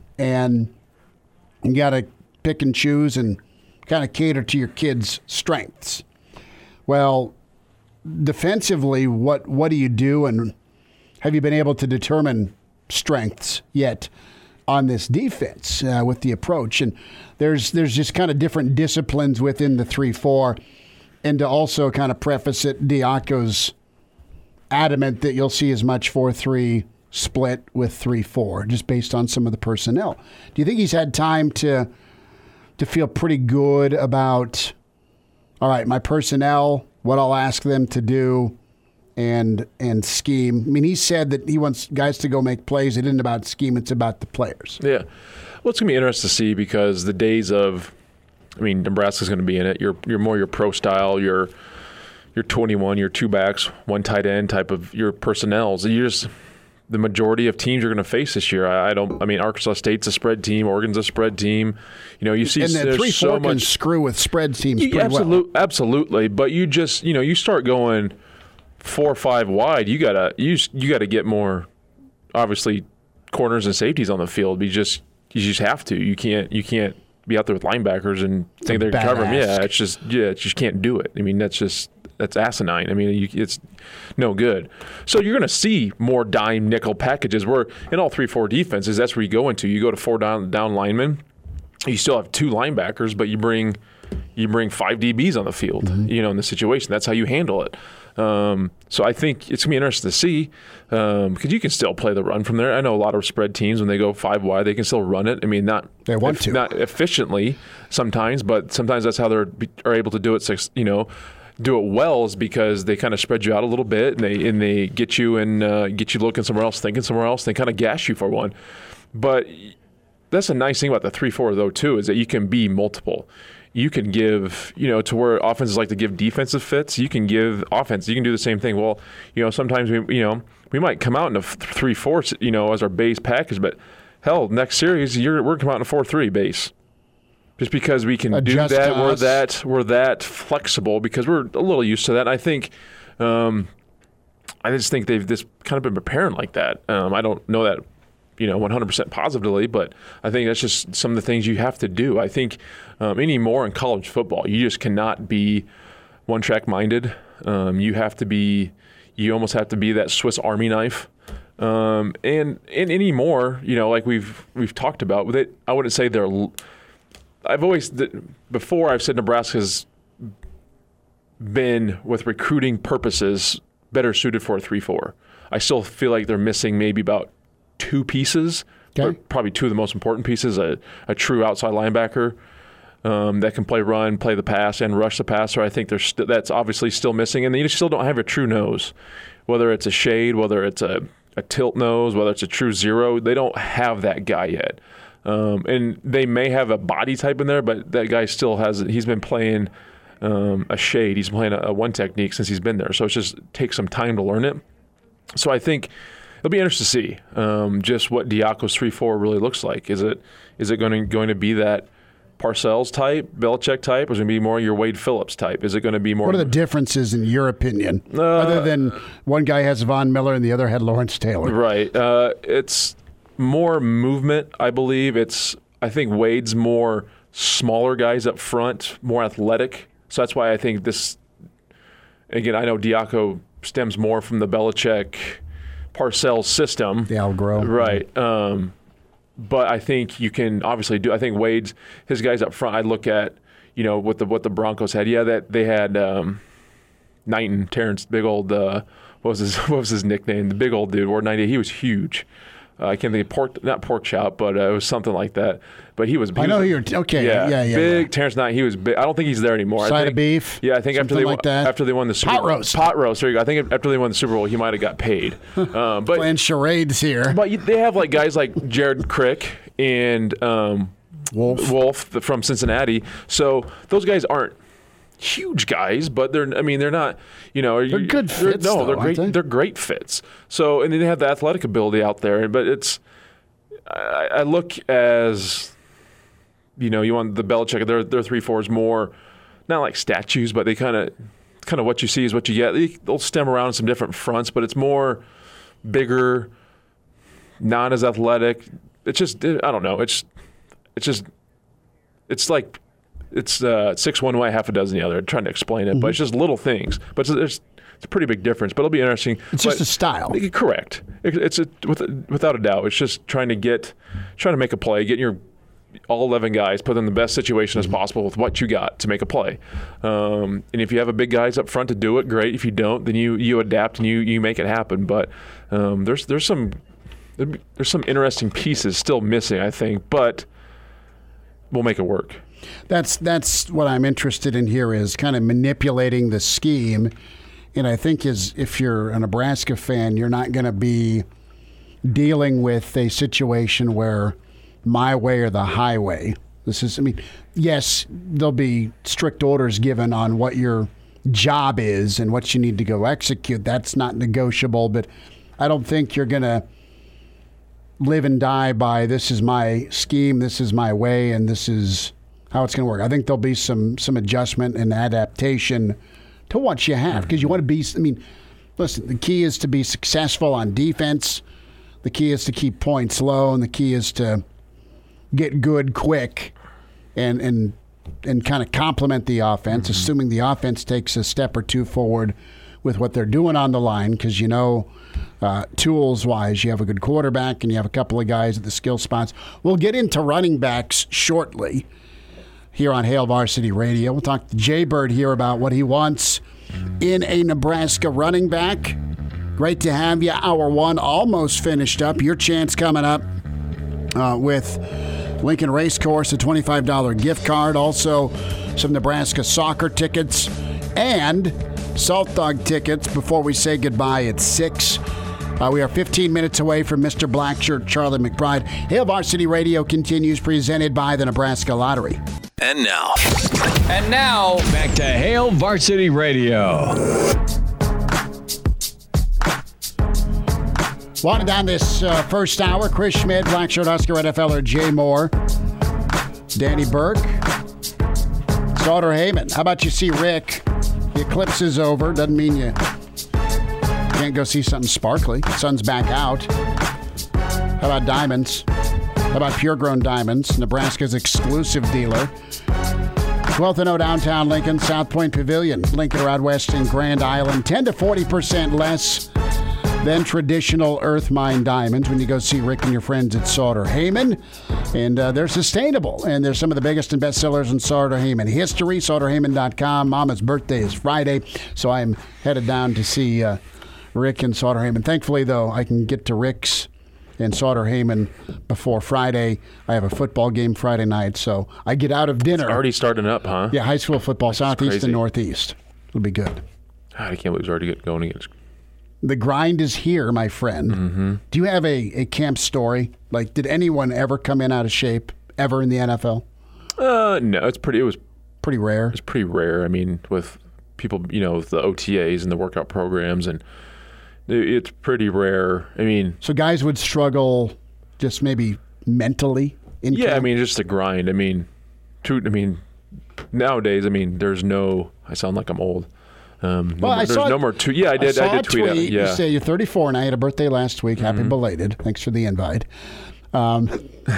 And you got to pick and choose and kind of cater to your kids' strengths. Well, defensively, what, what do you do, and have you been able to determine strengths yet on this defense uh, with the approach? And there's there's just kind of different disciplines within the three four. And to also kind of preface it, Diaco's adamant that you'll see as much four three split with three four, just based on some of the personnel. Do you think he's had time to to feel pretty good about, all right, my personnel, what I'll ask them to do, and and scheme? I mean, he said that he wants guys to go make plays. It isn't about scheme, it's about the players. Yeah. Well, it's going to be interesting to see, because the days of, I mean, Nebraska's going to be in it. You're you're more your pro style, your your twenty-one, your two backs, one tight end type of your personnels. You're just, the majority of teams you're going to face this year. I, I don't. I mean, Arkansas State's a spread team. Oregon's a spread team. You know, you see, and the three four so can much, screw with spread teams pretty absolute, well. Absolutely, but you just, you know, you start going four or five wide. You gotta you you gotta get more, obviously, corners and safeties on the field. You just you just have to. You can't you can't. be out there with linebackers and it's think they're going to cover them. Yeah, it's just yeah, it just can't do it. I mean, that's just that's asinine. I mean, you, it's no good. So you're going to see more dime nickel packages. Where in all three four defenses, that's where you go into. You go to four down down linemen. You still have two linebackers, but you bring you bring five D Bs on the field. Mm-hmm. You know, in the situation, that's how you handle it. Um, so I think it's going to be interesting to see, um, because you can still play the run from there. I know a lot of spread teams, when they go five wide, they can still run it. I mean, not they want if, to. not efficiently sometimes, but sometimes that's how they're are able to do it. You know, do it well, is because they kind of spread you out a little bit, and they and they get you and uh, get you looking somewhere else, thinking somewhere else. They kind of gas you for one, but that's a nice thing about the three four though too, is that you can be multiple. You can give, you know, to where offenses like to give defensive fits, you can give offense. You can do the same thing. Well, you know, sometimes we, you know, we might come out in a three four, you know, as our base package, but hell, next series you're we're coming out in a four three base, just because we can Adjust do that. We're that we're that flexible because we're a little used to that. And I think, um, I just think they've this kind of been preparing like that. Um, I don't know that, you know, one hundred percent positively, but I think that's just some of the things you have to do. I think um, anymore in college football, you just cannot be one-track minded. Um, you have to be, you almost have to be that Swiss Army knife. Um, and and anymore, you know, like we've we've talked about with it, I wouldn't say they're. I've always before I've said Nebraska's been, with recruiting purposes, better suited for a three four. I still feel like they're missing maybe about two pieces, okay. Probably two of the most important pieces, a, a true outside linebacker um, that can play run, play the pass, and rush the passer. I think there's st- that's obviously still missing. And then you still don't have a true nose, whether it's a shade, whether it's a, a tilt nose, whether it's a true zero. They don't have that guy yet. Um, and they may have a body type in there, but that guy still has – he's been playing um, a shade. He's playing a, a one technique since he's been there. So it just takes some time to learn it. So I think – it'll be interesting to see um, just what Diaco's three four really looks like. Is it is it going to going to be that Parcells type, Belichick type, or is it going to be more your Wade Phillips type? Is it going to be more? What are the differences in your opinion, uh, other than one guy has Von Miller and the other had Lawrence Taylor? Right. Uh, it's more movement, I believe. It's I think Wade's more smaller guys up front, more athletic. So that's why I think this. Again, I know Diaco stems more from the Belichick Parcells system. The Algro. Right. Um, But I think you can obviously do. I think Wade's his guys up front. I look at you know what the what the Broncos had. Yeah, that they had um, Knighton, Terrence, big old. Uh, what was his What was his nickname? The big old dude wore ninety. He was huge. Uh, I can't think of pork, not pork chop, but uh, it was something like that. But he was. He I know was, who you're. Okay, yeah, yeah, yeah. Big yeah. Terrence Knight. He was big. I don't think he's there anymore. Side I think, of beef. Yeah, I think after they like that. after they won the Super pot Bowl, roast. Pot roast. There you go. I think after they won the Super Bowl, he might have got paid. Um, but playing charades here. But you, they have like guys like Jared Crick and um, Wolf Wolf from Cincinnati. So those guys aren't huge guys, but they're. I mean, they're not. You know, they're you, good they're, fits. No, though, they're great. They? They're great fits. So and they have the athletic ability out there. But it's. I, I look as. You know, you want the Belichick. Their their three fours more, not like statues, but they kind of. Kind of what you see is what you get. They, they'll stem around in some different fronts, but it's more bigger, not as athletic. It's just I don't know. It's it's just it's like it's uh, six one way, half a dozen the other. I'm trying to explain it, mm-hmm. but it's just little things. But it's, it's, it's a pretty big difference. But it'll be interesting. It's but, just a style. Correct. It, it's a, with, without a doubt. It's just trying to get trying to make a play, getting your all eleven guys, put them in the best situation as possible with what you got to make a play. Um, and if you have a big guys up front to do it, great. If you don't, then you you adapt and you you make it happen. But um, there's there's some there's some interesting pieces still missing, I think, but we'll make it work. That's that's what I'm interested in here is kind of manipulating the scheme. And I think is if you're a Nebraska fan, you're not going to be dealing with a situation where my way or the highway. This is, I mean, yes, there'll be strict orders given on what your job is and what you need to go execute. That's not negotiable, but I don't think you're going to live and die by this is my scheme, this is my way, and this is how it's going to work. I think there'll be some some adjustment and adaptation to what you have because you want to be, I mean, listen, the key is to be successful on defense. The key is to keep points low, and the key is to get good quick and and and kind of complement the offense, mm-hmm. assuming the offense takes a step or two forward with what they're doing on the line because, you know, uh, tools-wise, you have a good quarterback and you have a couple of guys at the skill spots. We'll get into running backs shortly here on Hail Varsity Radio. We'll talk to Jay Bird here about what he wants in a Nebraska running back. Great to have you. Hour one almost finished up. Your chance coming up uh, with Lincoln Racecourse, a twenty-five dollars gift card. Also, some Nebraska soccer tickets and Salt Dog tickets before we say goodbye at six. Uh, we are fifteen minutes away from Mister Blackshirt, Charlie McBride. Hail Varsity Radio continues, presented by the Nebraska Lottery. And now. And now, back to Hail Varsity Radio. Wanted on this uh, first hour, Chris Schmidt, Blackshirt Husker N F L er Jay Moore, Danny Burke, Sauter Heyman. How about you see Rick? The eclipse is over. Doesn't mean you can't go see something sparkly. Sun's back out. How about diamonds? How about Pure Grown Diamonds, Nebraska's exclusive dealer? twelfth and O downtown Lincoln, South Point Pavilion, Lincoln Road West in Grand Island. ten to forty percent less than traditional earth mine diamonds when you go see Rick and your friends at Sauter Heyman. And uh, they're sustainable, and they're some of the biggest and best sellers in Sauter Heyman history. Sauter Heyman dot com. Mama's birthday is Friday, so I'm headed down to see uh, Rick and Sauter Heyman. Thankfully, though, I can get to Rick's and Sauter Heyman before Friday. I have a football game Friday night, so I get out of dinner. It's already starting up, huh? Yeah, high school football, That's Southeast crazy. and Northeast. It'll be good. God, I can't believe it's already getting going again. The grind is here, my friend. Mm-hmm. Do you have a, a camp story? Like, did anyone ever come in out of shape ever in the N F L? Uh, no, it's pretty. It was pretty rare. It's pretty rare. I mean, with people, you know, with the O T As and the workout programs, and it, it's pretty rare. I mean, so guys would struggle just maybe mentally in yeah. camp? I mean, just the grind. I mean, two. I mean, nowadays, I mean, there's no. I sound like I'm old. Um, well, no, I there's saw, no more two. Yeah, I did. I, I, did tweet, tweet. it. Yeah. You say you're thirty-four, and I had a birthday last week. Happy mm-hmm. belated. Thanks for the invite. Um,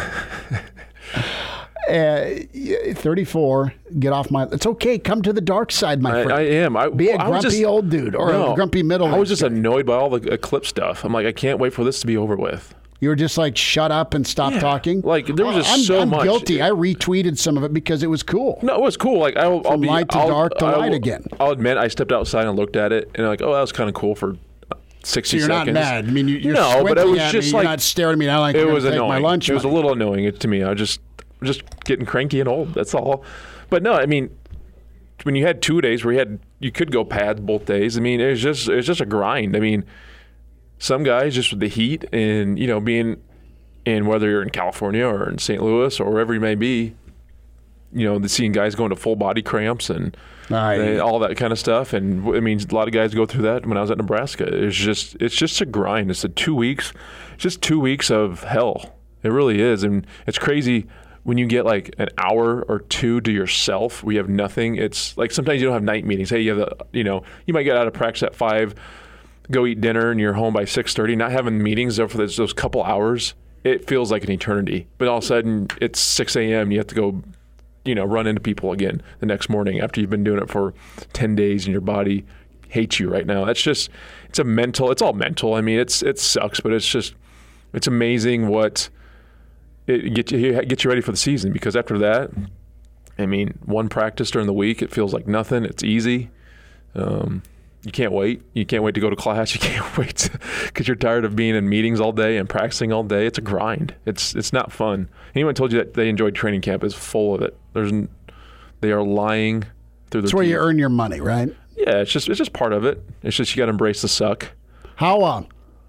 uh, thirty-four. Get off my. It's okay. Come to the dark side, my friend. I, I am. I, Be a I grumpy just, old dude or no, a grumpy middle. I was just guy. annoyed by all the Eclipse stuff. I'm like, I can't wait for this to be over with. You were just like, shut up and stop yeah. talking. Like there was just I'm, so I'm much. I'm guilty. I retweeted some of it because it was cool. No, it was cool. Like I'll, From I'll be light to I'll, dark to I'll, light I'll, again. I'll admit I stepped outside and looked at it and like, oh, that was kind of cool for sixty so you're seconds. not mad. I mean, you're no, but it was at just me. like You're not staring at me. I like it was take annoying. My lunch it was money. a little annoying to me. I was just just getting cranky and old. That's all. But no, I mean, when you had two days where you had you could go pads both days. I mean, it was just it was just a grind. I mean, some guys just with the heat and you know being. And whether you're in California or in Saint Louis or wherever you may be, you know, the seeing guys going to full body cramps and they, all that kind of stuff. And I mean, a lot of guys go through that. When I was at Nebraska, it's just it's just a grind. It's a two weeks, it's just two weeks of hell. It really is, and it's crazy when you get like an hour or two to yourself. We have nothing. It's like sometimes you don't have night meetings. Hey, you have the, you know, you might get out of practice at five, go eat dinner, and you're home by six thirty. Not having meetings there for those, those couple hours. It feels like an eternity, but all of a sudden it's six a.m. You have to go, you know, run into people again the next morning after you've been doing it for ten days and your body hates you right now. That's just, it's a mental, it's all mental. I mean, it's it sucks, but it's just, it's amazing what it get you get you ready for the season because after that, I mean, one practice during the week, it feels like nothing. It's easy. Um, You can't wait. You can't wait to go to class. You can't wait because you're tired of being in meetings all day and practicing all day. It's a grind. It's it's not fun. Anyone told you that they enjoyed training camp is full of it. There's, they are lying through their It's where teeth. you earn your money, right? Yeah, it's just it's just part of it. It's just you got to embrace the suck. How uh,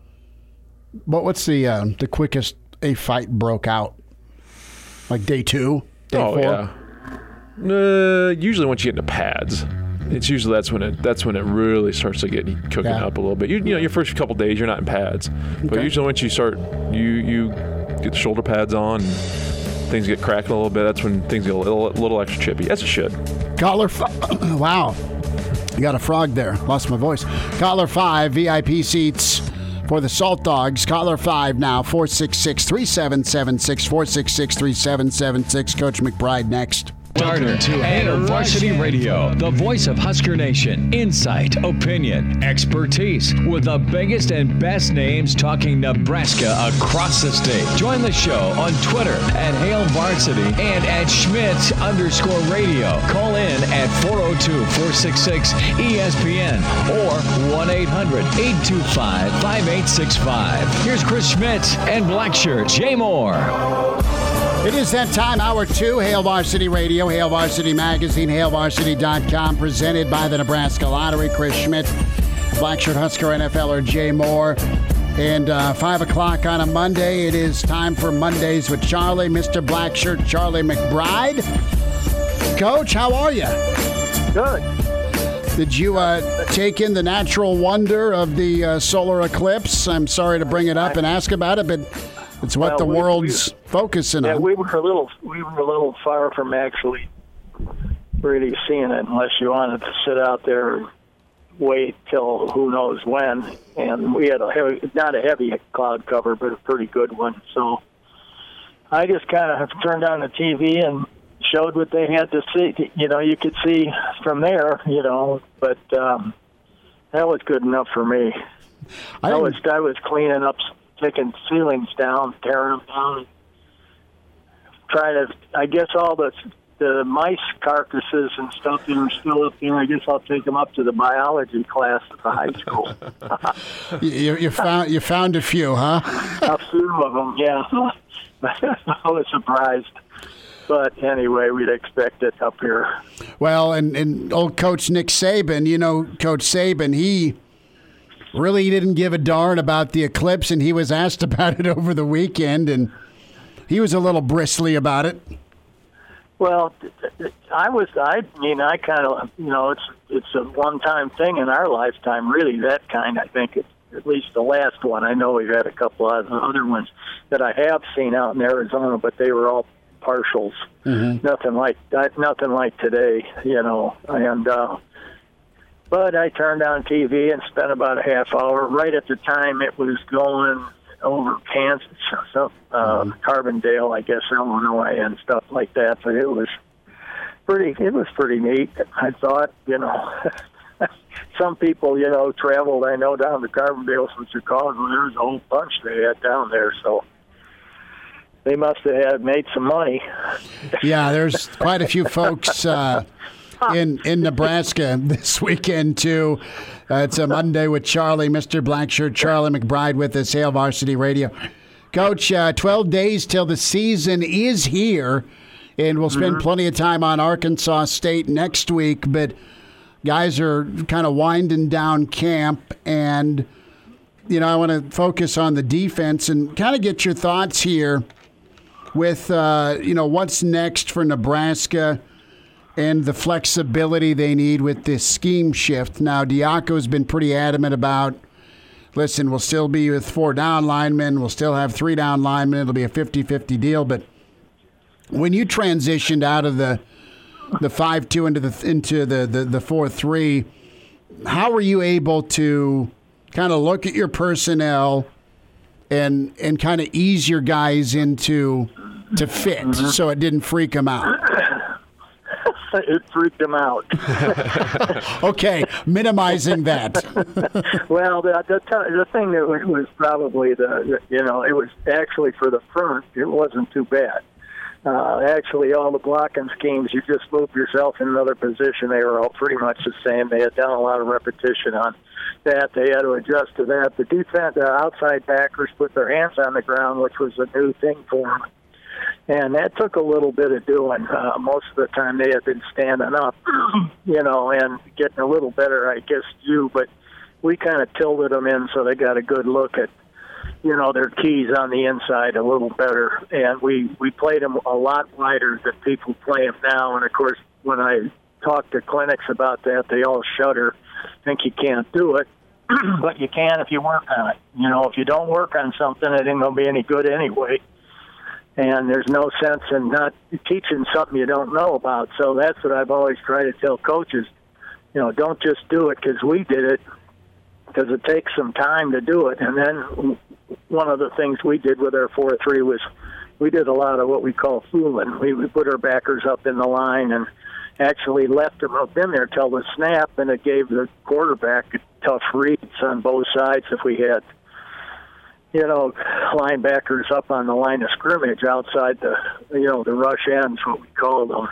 what what's the uh, the quickest a fight broke out? Like day two, day oh four. yeah. Uh, usually once you get into pads. It's usually that's when it that's when it really starts to get cooking Yeah. up a little bit. You, you know, your first couple days you're not in pads, but Okay. usually once you start, you you get the shoulder pads on, and things get cracking a little bit. That's when things get a little, little extra chippy. As it should. Collar, f- wow, you got a frog there. Lost my voice. Collar five V I P seats for the Salt Dogs. Collar five now four six six three seven seven six four six six three seven seven six. Coach McBride next. Starter to Hail Varsity Radio, the voice of Husker Nation. Insight, opinion, expertise, with the biggest and best names talking Nebraska across the state. Join the show on Twitter at Hail Varsity and at Schmidt underscore radio. Call in at four oh two, four six six, E S P N or one eight hundred, eight two five, five eight six five. Here's Chris Schmidt and Blackshirt Jay Moore. It is that time, hour two, Hail Varsity Radio, Hail Varsity Magazine, hail varsity dot com, presented by the Nebraska Lottery. Chris Schmidt, Blackshirt Husker N F L er Jay Moore. And uh, five o'clock on a Monday, it is time for Mondays with Charlie, Mister Blackshirt, Charlie McBride. Coach, how are you? Good. Did you uh, take in the natural wonder of the uh, solar eclipse? I'm sorry to bring it up and ask about it, but it's what Well, the we- world's we- focusing Yeah, on. we were a little we were a little far from actually really seeing it, unless you wanted to sit out there and wait till who knows when. And we had a heavy, not a heavy cloud cover, but a pretty good one. So I just kind of turned on the T V and showed what they had to see. You know, you could see from there. You know, but um, that was good enough for me. I I was didn't- I was cleaning up, taking ceilings down, tearing them down. Trying to, I guess all the the mice carcasses and stuff that are still up there, I guess I'll take them up to the biology class at the high school. you, you found you found a few, huh? A few of them, yeah. I was surprised. But anyway, we'd expect it up here. Well, and, and old Coach Nick Saban, you know, Coach Saban, he really didn't give a darn about the eclipse, and he was asked about it over the weekend, and he was a little bristly about it. Well, I was, I mean, I kind of, you know, it's it's a one-time thing in our lifetime, really, that kind, I think, it's at least the last one. I know we've had a couple of other ones that I have seen out in Arizona, but they were all partials. Mm-hmm. Nothing like nothing like today, you know. And uh, but I turned on T V and spent about a half hour. Right at the time, it was going over Kansas, so, uh, mm-hmm. Carbondale, I guess, Illinois, and stuff like that. But it was pretty. It was pretty neat. I thought, you know. Some people, you know, traveled, I know, down to Carbondale from Chicago. There was a whole bunch they had down there, so they must have had made some money. Yeah, there's quite a few folks uh, in in Nebraska this weekend, too. Uh, it's a Monday with Charlie, Mister Blackshirt, Charlie McBride with us, Hail Varsity Radio. Coach, uh, twelve days till the season is here, and we'll spend mm-hmm. plenty of time on Arkansas State next week, but guys are kind of winding down camp, and, you know, I want to focus on the defense and kind of get your thoughts here with, uh, you know, what's next for Nebraska and the flexibility they need with this scheme shift. Now, Diaco's been pretty adamant about, listen, we'll still be with four down linemen, we'll still have three down linemen, it'll be a fifty-fifty deal, but when you transitioned out of the the five two into the into the, the, the four three, how were you able to kind of look at your personnel and and kind of ease your guys into to fit mm-hmm. so it didn't freak them out? It freaked them out. Okay, minimizing that. Well, the, the the thing that was, was probably the, you know, it was actually for the front, it wasn't too bad. Uh, actually, all the blocking schemes, you just move yourself in another position. They were all pretty much the same. They had done a lot of repetition on that. They had to adjust to that. The defense, the outside backers put their hands on the ground, which was a new thing for them. And that took a little bit of doing. Uh, most of the time they had been standing up, you know, and getting a little better, I guess, you. But we kind of tilted them in so they got a good look at, you know, their keys on the inside a little better. And we, we played them a lot wider than people play them now. And, of course, when I talk to clinics about that, they all shudder, think you can't do it. But you can if you work on it. You know, if you don't work on something, it ain't going to be any good anyway. And there's no sense in not teaching something you don't know about. So that's what I've always tried to tell coaches. You know, don't just do it because we did it, because it takes some time to do it. And then one of the things we did with our four three was we did a lot of what we call fooling. We, we put our backers up in the line and actually left them up in there till the snap, and it gave the quarterback tough reads on both sides if we had, you know, linebackers up on the line of scrimmage outside the, you know, the rush ends, what we called them.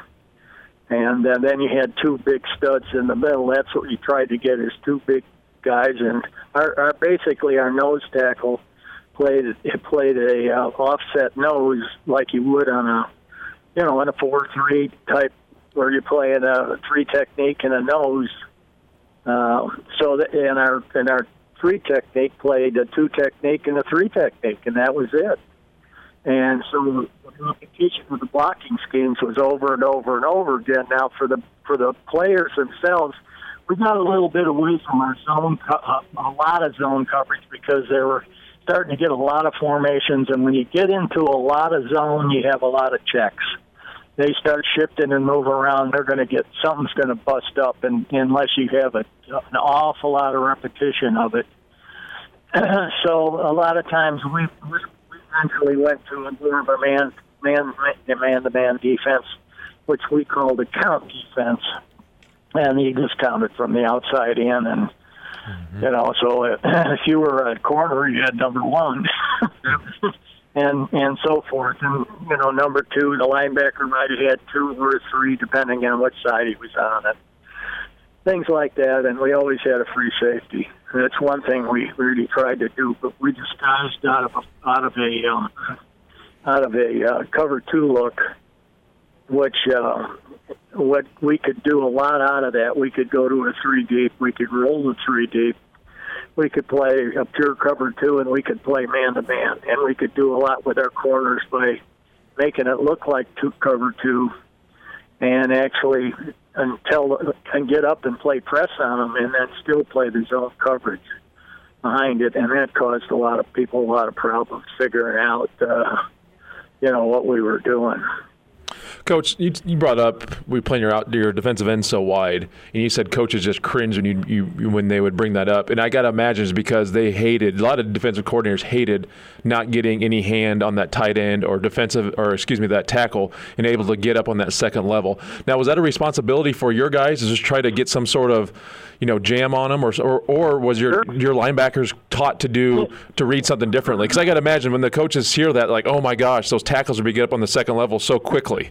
And uh, then you had two big studs in the middle. That's what you tried to get, is two big guys. And our, our basically our nose tackle played it played a uh, offset nose like you would on a, you know, in a four three type, where you're playing a three technique and a nose. Uh, so that, and our and our three technique played a two technique and a three technique, and that was it. And so the competition with the blocking schemes was over and over and over again. Now for the for the players themselves, we got a little bit away from our zone, a lot of zone coverage, because they were starting to get a lot of formations. And when you get into a lot of zone, you have a lot of checks. They start shifting and moving around, they're going to get, something's going to bust up, and unless you have a, an awful lot of repetition of it. So a lot of times we, we eventually went to more of a man, man, man-to-man defense, which we called a count defense, and you just counted from the outside in, and mm-hmm. you know, so if you were a corner, you had number one. And and so forth. And, you know, number two, the linebacker might have had two or three, depending on which side he was on, and things like that. And we always had a free safety. And it's one thing we really tried to do, but we disguised out of a, out of a, um, out of a uh, cover two look, which uh, what we could do a lot out of that. We could go to a three deep. We could roll the three deep. We could play a pure cover two, and we could play man-to-man. And we could do a lot with our corners by making it look like two cover two, and actually until and get up and play press on them, and then still play the zone coverage behind it. And that caused a lot of people a lot of problems figuring out, uh, you know, what we were doing. Coach, you, you brought up we playing your out your defensive end so wide, and you said coaches just cringe when you, you when they would bring that up. And I got to imagine it's because they hated, a lot of defensive coordinators hated not getting any hand on that tight end or defensive, or excuse me, that tackle, and able to get up on that second level. Now, was that a responsibility for your guys to just try to get some sort of, you know, jam on them, or or, or was your Sure. your linebackers taught to do to read something differently? Because I got to imagine when the coaches hear that, like, oh my gosh, those tackles would be get up on the second level so quickly.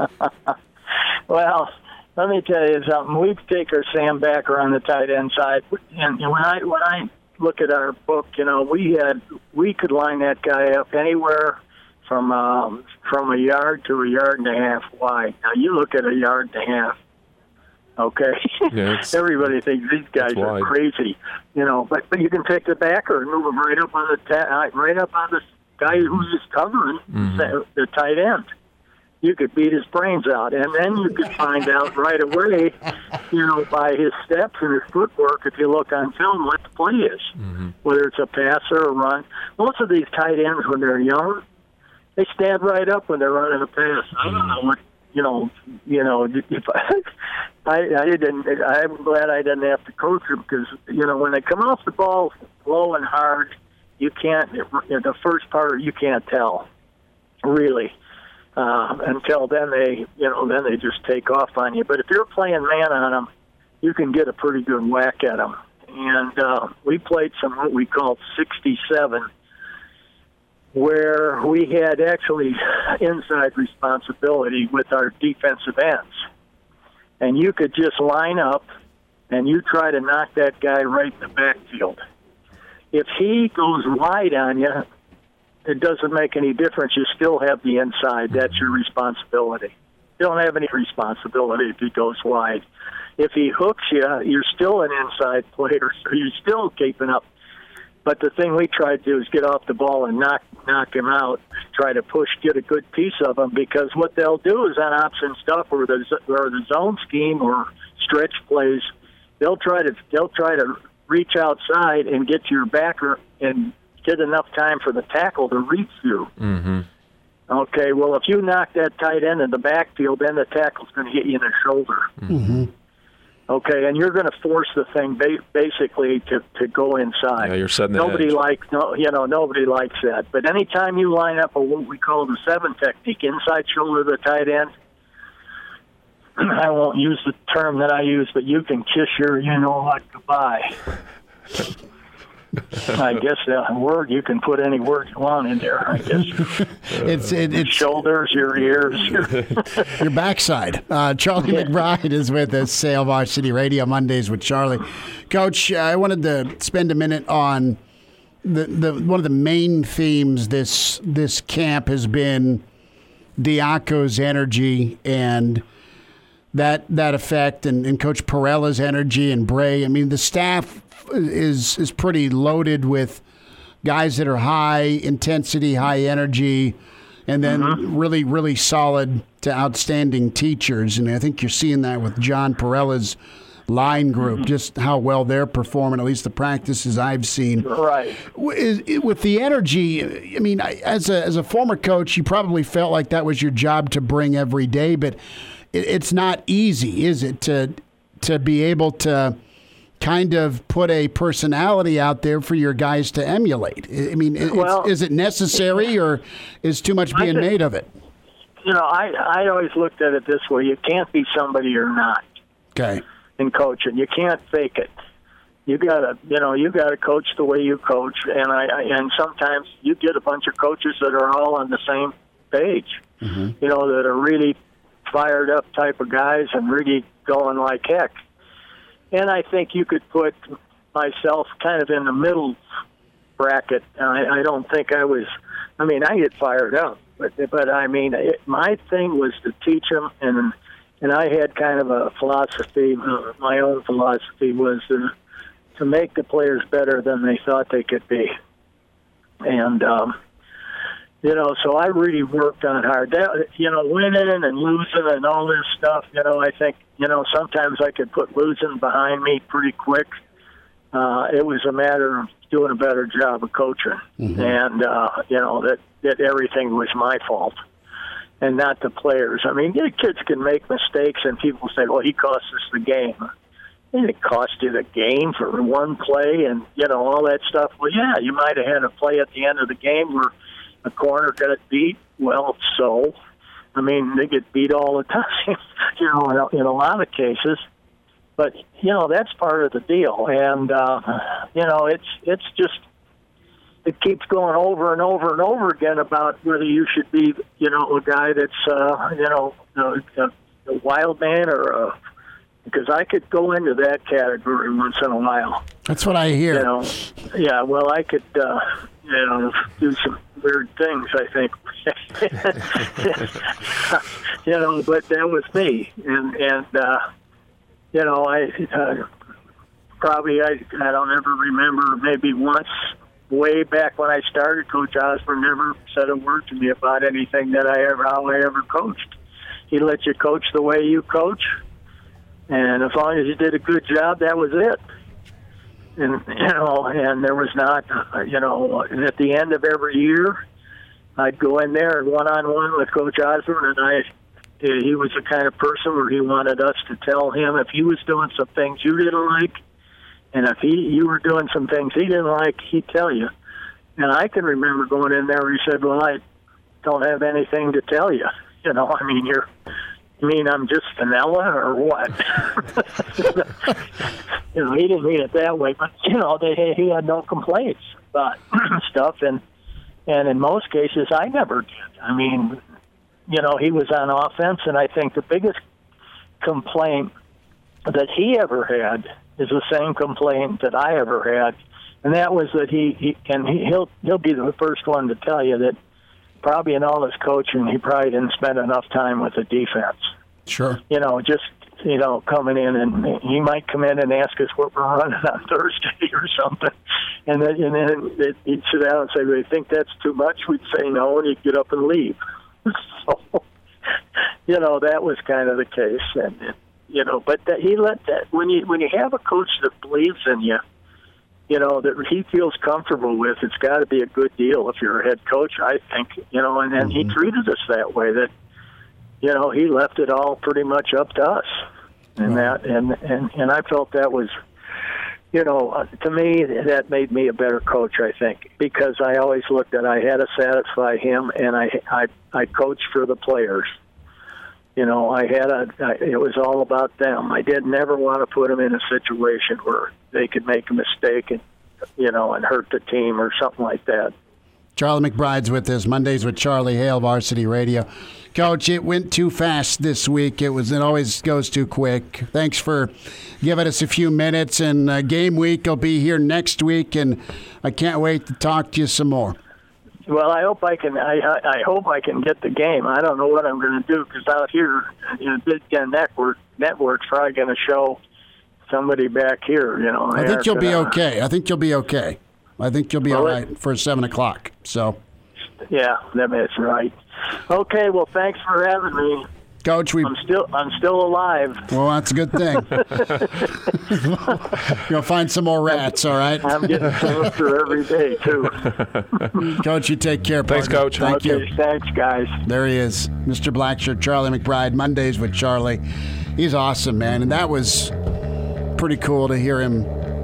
Well, let me tell you something. We take our Sam backer on the tight end side, and when I when I look at our book, you know, we had we could line that guy up anywhere from um, from a yard to a yard and a half wide. Now you look at a yard and a half. Okay, yeah, everybody thinks these guys are crazy, you know. But but you can take the backer and move him right up on the ta- right up on the guy who's just covering mm-hmm. the, the tight end. You could beat his brains out, and then you could find out right away, you know, by his steps and his footwork, if you look on film, what the play is, mm-hmm. whether it's a pass or a run. Most of these tight ends, when they're young, they stand right up when they're running a pass. I don't know what, you know, you know. If I, I, I didn't. I'm glad I didn't have to coach them because, you know, when they come off the ball low and hard, you can't. The first part you can't tell, really. Uh, until then they, you know, then they just take off on you. But if you're playing man on them, you can get a pretty good whack at them. And uh, we played some what we called sixty-seven, where we had actually inside responsibility with our defensive ends. And you could just line up and you try to knock that guy right in the backfield. If he goes wide on you, it doesn't make any difference. You still have the inside. That's your responsibility. You don't have any responsibility if he goes wide. If he hooks you, you're still an inside player, so you're still keeping up. But the thing we try to do is get off the ball and knock knock him out, try to push, get a good piece of him, because what they'll do is on option stuff or the, or the zone scheme or stretch plays, they'll try to they'll try to reach outside and get to your backer and get enough time for the tackle to reach you. Mm-hmm. Okay, well, if you knock that tight end in the backfield, then the tackle's going to hit you in the shoulder. Mm-hmm. Okay, and you're going to force the thing ba- basically to, to go inside. Yeah, you're setting the Nobody edge. likes no, you know, nobody likes that. But anytime you line up a what we call the seven technique, inside shoulder of the tight end, I won't use the term that I use, but you can kiss your, you know what, goodbye. I guess that word, you can put any word you want in there, I guess. it's it, it's shoulders, your ears, your, your backside. Uh, Charlie Yeah. McBride is with us, Sale Varsity Radio, Mondays with Charlie. Coach, I wanted to spend a minute on the, the one of the main themes this this camp has been Diaco's energy and that that effect, and, and Coach Perella's energy, and Bray. I mean, the staff is is pretty loaded with guys that are high intensity, high energy, and then Mm-hmm. really, really solid to outstanding teachers. And I think you're seeing that with John Perella's line group, just how well they're performing, at least the practices I've seen. right. Is- With the energy, I mean, I- as a as a former coach, you probably felt like that was your job to bring every day, but it, it's not easy, is it, to to be able to kind of put a personality out there for your guys to emulate? I mean, it's, Well, is it necessary, or is too much I being think- made of it? You know, I, I always looked at it this way. You can't be somebody you're not Okay. in coaching. You can't fake it. You gotta, you know, you gotta coach the way you coach, and I, I and sometimes you get a bunch of coaches that are all on the same page. Mm-hmm. You know, that are really fired up type of guys and really going like heck. And I think you could put myself kind of in the middle bracket. I, I don't think I was. I mean, I get fired up, but but I mean, it, my thing was to teach them, and and I had kind of a philosophy. Uh, my own philosophy was to to make the players better than they thought they could be, and um, you know, so I really worked on hard. That, you know, winning and losing and all this stuff. You know, I think you know sometimes I could put losing behind me pretty quick. Uh, it was a matter of doing a better job of coaching, Mm-hmm. and uh, you know that that everything was my fault. and not the players. I mean, the kids can make mistakes, and people say, well, he cost us the game. And it cost you the game for one play and, you know, all that stuff. Well, yeah, you might have had a play at the end of the game where a corner got beat. Well, so, I mean, they get beat all the time, you know, in a lot of cases. But, you know, that's part of the deal. And, uh, you know, it's it's just, it keeps going over and over and over again about whether you should be, you know, a guy that's, uh, you know, a, a wild man or a, because I could go into that category once in a while. That's what I hear. You know, yeah, well, I could, uh, you know, do some weird things, I think. You know, but that was me. And, and uh, you know, I uh, probably, I, I don't ever remember, maybe once, way back when I started, Coach Osborne never said a word to me about anything that I ever, how I ever coached. He let you coach the way you coach. And as long as you did a good job, that was it. And, you know, and there was not, you know, at the end of every year, I'd go in there and one-on-one with Coach Osborne, and I, he was the kind of person where he wanted us to tell him if he was doing some things you didn't like, and if he you were doing some things he didn't like, he'd tell you. And I can remember going in there where he said, well, I don't have anything to tell you. You know, I mean, you're... You mean I'm just vanilla or what? You know, he didn't mean it that way, but, you know, they, he had no complaints about stuff, and and in most cases, I never did. I mean, you know, he was on offense, and I think the biggest complaint that he ever had is the same complaint that I ever had, and that was that he, he and he, he'll he'll be the first one to tell you that probably in all his coaching, he probably didn't spend enough time with the defense. Sure. You know, just, you know, coming in, and he might come in and ask us what we're running on Thursday or something. And then, and then he'd sit down and say, well, you think that's too much? We'd say no, and he'd get up and leave. So, you know, that was kind of the case. And, and you know, but that he let that, when you, when you have a coach that believes in you, you know, that he feels comfortable with, it's got to be a good deal if you're a head coach, I think, you know, and then mm-hmm. he treated us that way, that, you know, he left it all pretty much up to us. And that, and, and, and I felt that was, you know, uh, to me, that made me a better coach, I think, because I always looked at, I had to satisfy him, and I, I, I coached for the players. You know, I had a, I, it was all about them. I did never want to put them in a situation where they could make a mistake and, you know, and hurt the team or something like that. Charlie McBride's with us, Mondays with Charlie, Hale Varsity Radio. Coach, it went too fast this week. It was. It always goes too quick. Thanks for giving us a few minutes, and uh, game week will be here next week, and I can't wait to talk to you some more. Well, I hope I can. I I hope I can get the game. I don't know what I'm going to do because out here, you know, Big Ten Network Network's probably going to show somebody back here. You know, I think you'll gonna, be okay. I think you'll be okay. I think you'll be well, all right for seven o'clock. So, yeah, that's right. Okay, well, thanks for having me, Coach. We I'm still I'm still alive. Well, that's a good thing. You'll find some more rats, all right? I'm getting closer every day too. Coach, you take care. Thanks, partner. Coach. Thank okay, you. Thanks, guys. There he is, Mister Blackshirt, Charlie McBride. Mondays with Charlie. He's awesome, man, and that was pretty cool to hear him.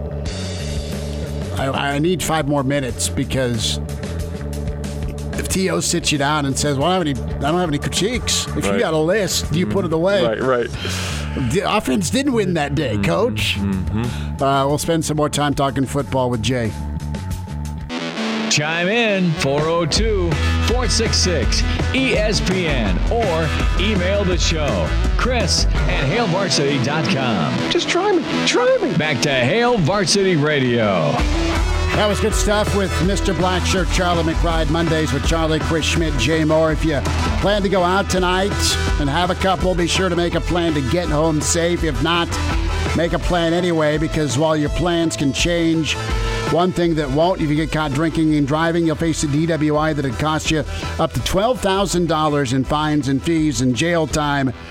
I, I need five more minutes because if T O sits you down and says, well, I don't have any, I don't have any critiques. If right. you got a list, you mm-hmm. put it away. Right, right. The offense didn't win that day, mm-hmm. Coach. Mm-hmm. Uh, we'll spend some more time talking football with Jay. Chime in four oh two, four six six, E S P N or email the show, Chris at Hale Varsity dot com. Just try me. Try me. Back to Hale Varsity Radio. That was good stuff with Mister Blackshirt, Charlie McBride. Mondays with Charlie, Chris Schmidt, Jay Moore. If you plan to go out tonight and have a couple, be sure to make a plan to get home safe. If not, make a plan anyway, because while your plans can change, one thing that won't, if you get caught drinking and driving, you'll face a D W I that could cost you up to twelve thousand dollars in fines and fees and jail time.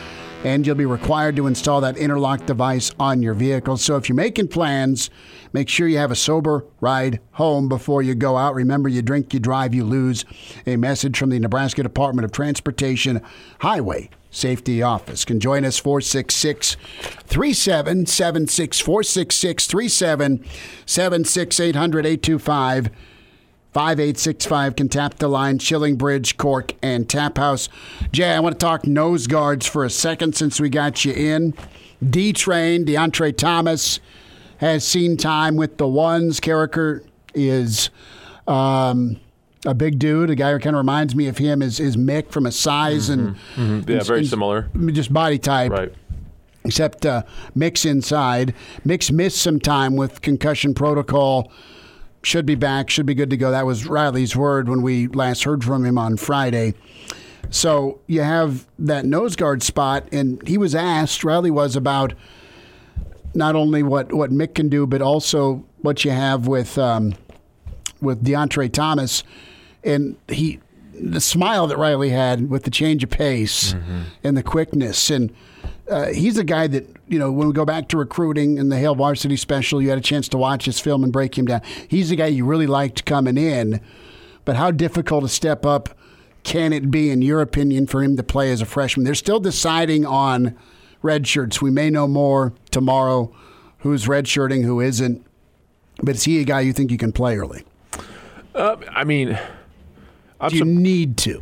and you'll be required to install that interlock device on your vehicle. So if you're making plans, make sure you have a sober ride home before you go out. Remember, you drink, you drive, you lose. A message from the Nebraska Department of Transportation Highway Safety Office. Can join us four six six, three seven seven six, four six six, three seven seven six, eight hundred, eight two five, five eight six five. Can tap the line. Shillingbridge, Cork, and Tap House. Jay, I want to talk nose guards for a second since we got you in. D-Train, DeAndre Thomas has seen time with the ones. Carricker is um, a big dude. A guy who kind of reminds me of him is, is Mick from a size mm-hmm. and mm-hmm. yeah, and, very and similar. Just body type. Right. Except uh, Mick's inside. Mick's missed some time with concussion protocol. Should be back. Should be good to go. That was Riley's word when we last heard from him on Friday. So you have that nose guard spot, and he was asked, Riley was, about not only what, what Mick can do, but also what you have with um, with DeAndre Thomas. And he, the smile that Riley had with the change of pace mm-hmm. and the quickness. And uh, he's a guy that, you know, when we go back to recruiting in the Hale Varsity Special, you had a chance to watch his film and break him down. He's the guy you really liked coming in. But how difficult a step up can it be, in your opinion, for him to play as a freshman? They're still deciding on red shirts. We may know more tomorrow who's redshirting, who isn't. But is he a guy you think you can play early? Uh, I mean... I'm Do you su- need to?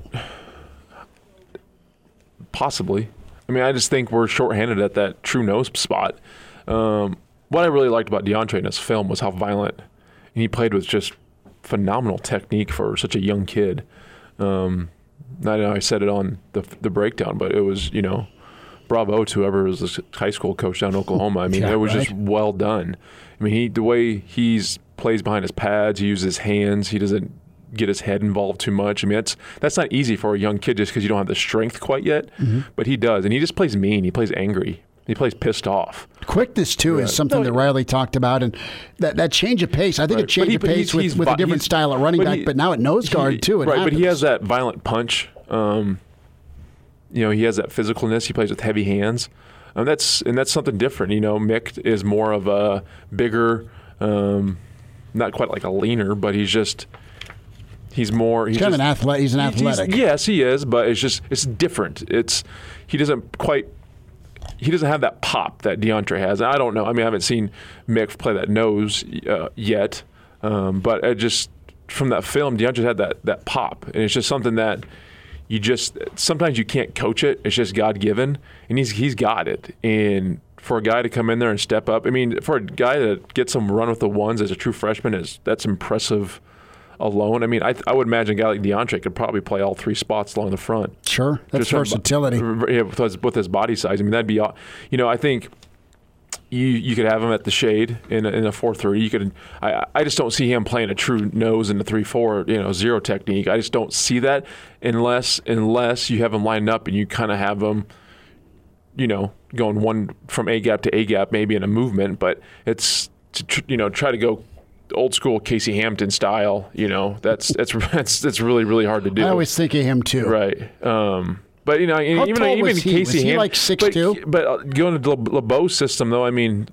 Possibly. I mean, I just think we're shorthanded at that true nose spot. Um, what I really liked about DeAndre in his film was how violent, and he played with just phenomenal technique for such a young kid. Um, I know I said it on the the breakdown, but it was, you know, bravo to whoever was the high school coach down in Oklahoma. I mean, yeah, it was right? just well done. I mean, he the way he's plays behind his pads, he uses his hands, he doesn't get his head involved too much. I mean, that's that's not easy for a young kid just because you don't have the strength quite yet, mm-hmm. but he does. And he just plays mean. He plays angry. He plays pissed off. Quickness, too, yeah. is something no, that Riley talked about. And that, that change of pace, I think right. a change he, of pace he's, with, he's, with a different style at running but back, he, but now at nose guard, he, too. It right, happens. But he has that violent punch. Um, you know, he has that physicalness. He plays with heavy hands. Um, that's And that's something different. You know, Mick is more of a bigger, um, not quite like a leaner, but he's just... He's more. He's, he's kind just, of an athlete. He's an athletic. He's, yes, he is, but it's just it's different. It's he doesn't quite. He doesn't have that pop that DeAndre has. I don't know. I mean, I haven't seen Mick play that nose uh, yet, um, but it just from that film, DeAndre had that that pop, and it's just something that you just sometimes you can't coach it. It's just God given, and he's he's got it. And for a guy to come in there and step up, I mean, for a guy that gets some run with the ones as a true freshman, is that's impressive. Alone, I mean, I, I would imagine a guy like DeAndre could probably play all three spots along the front. Sure, that's Just versatility. Yeah, with his, with his body size. I mean, that'd be, you know, I think you you could have him at the shade in a, in a four three. You could, I I just don't see him playing a true nose in the three four, you know, zero technique. I just don't see that unless unless you have him lined up and you kind of have him, you know, going one from A gap to A gap, maybe in a movement. But it's to tr- you know try to go old school Casey Hampton style, you know, that's that's that's that's really really hard to do. I always think of him too. Right. Um, but you know, How even tall even was he? Casey was he Hampton, like six but, two? But going to the LeBeau system though, I mean,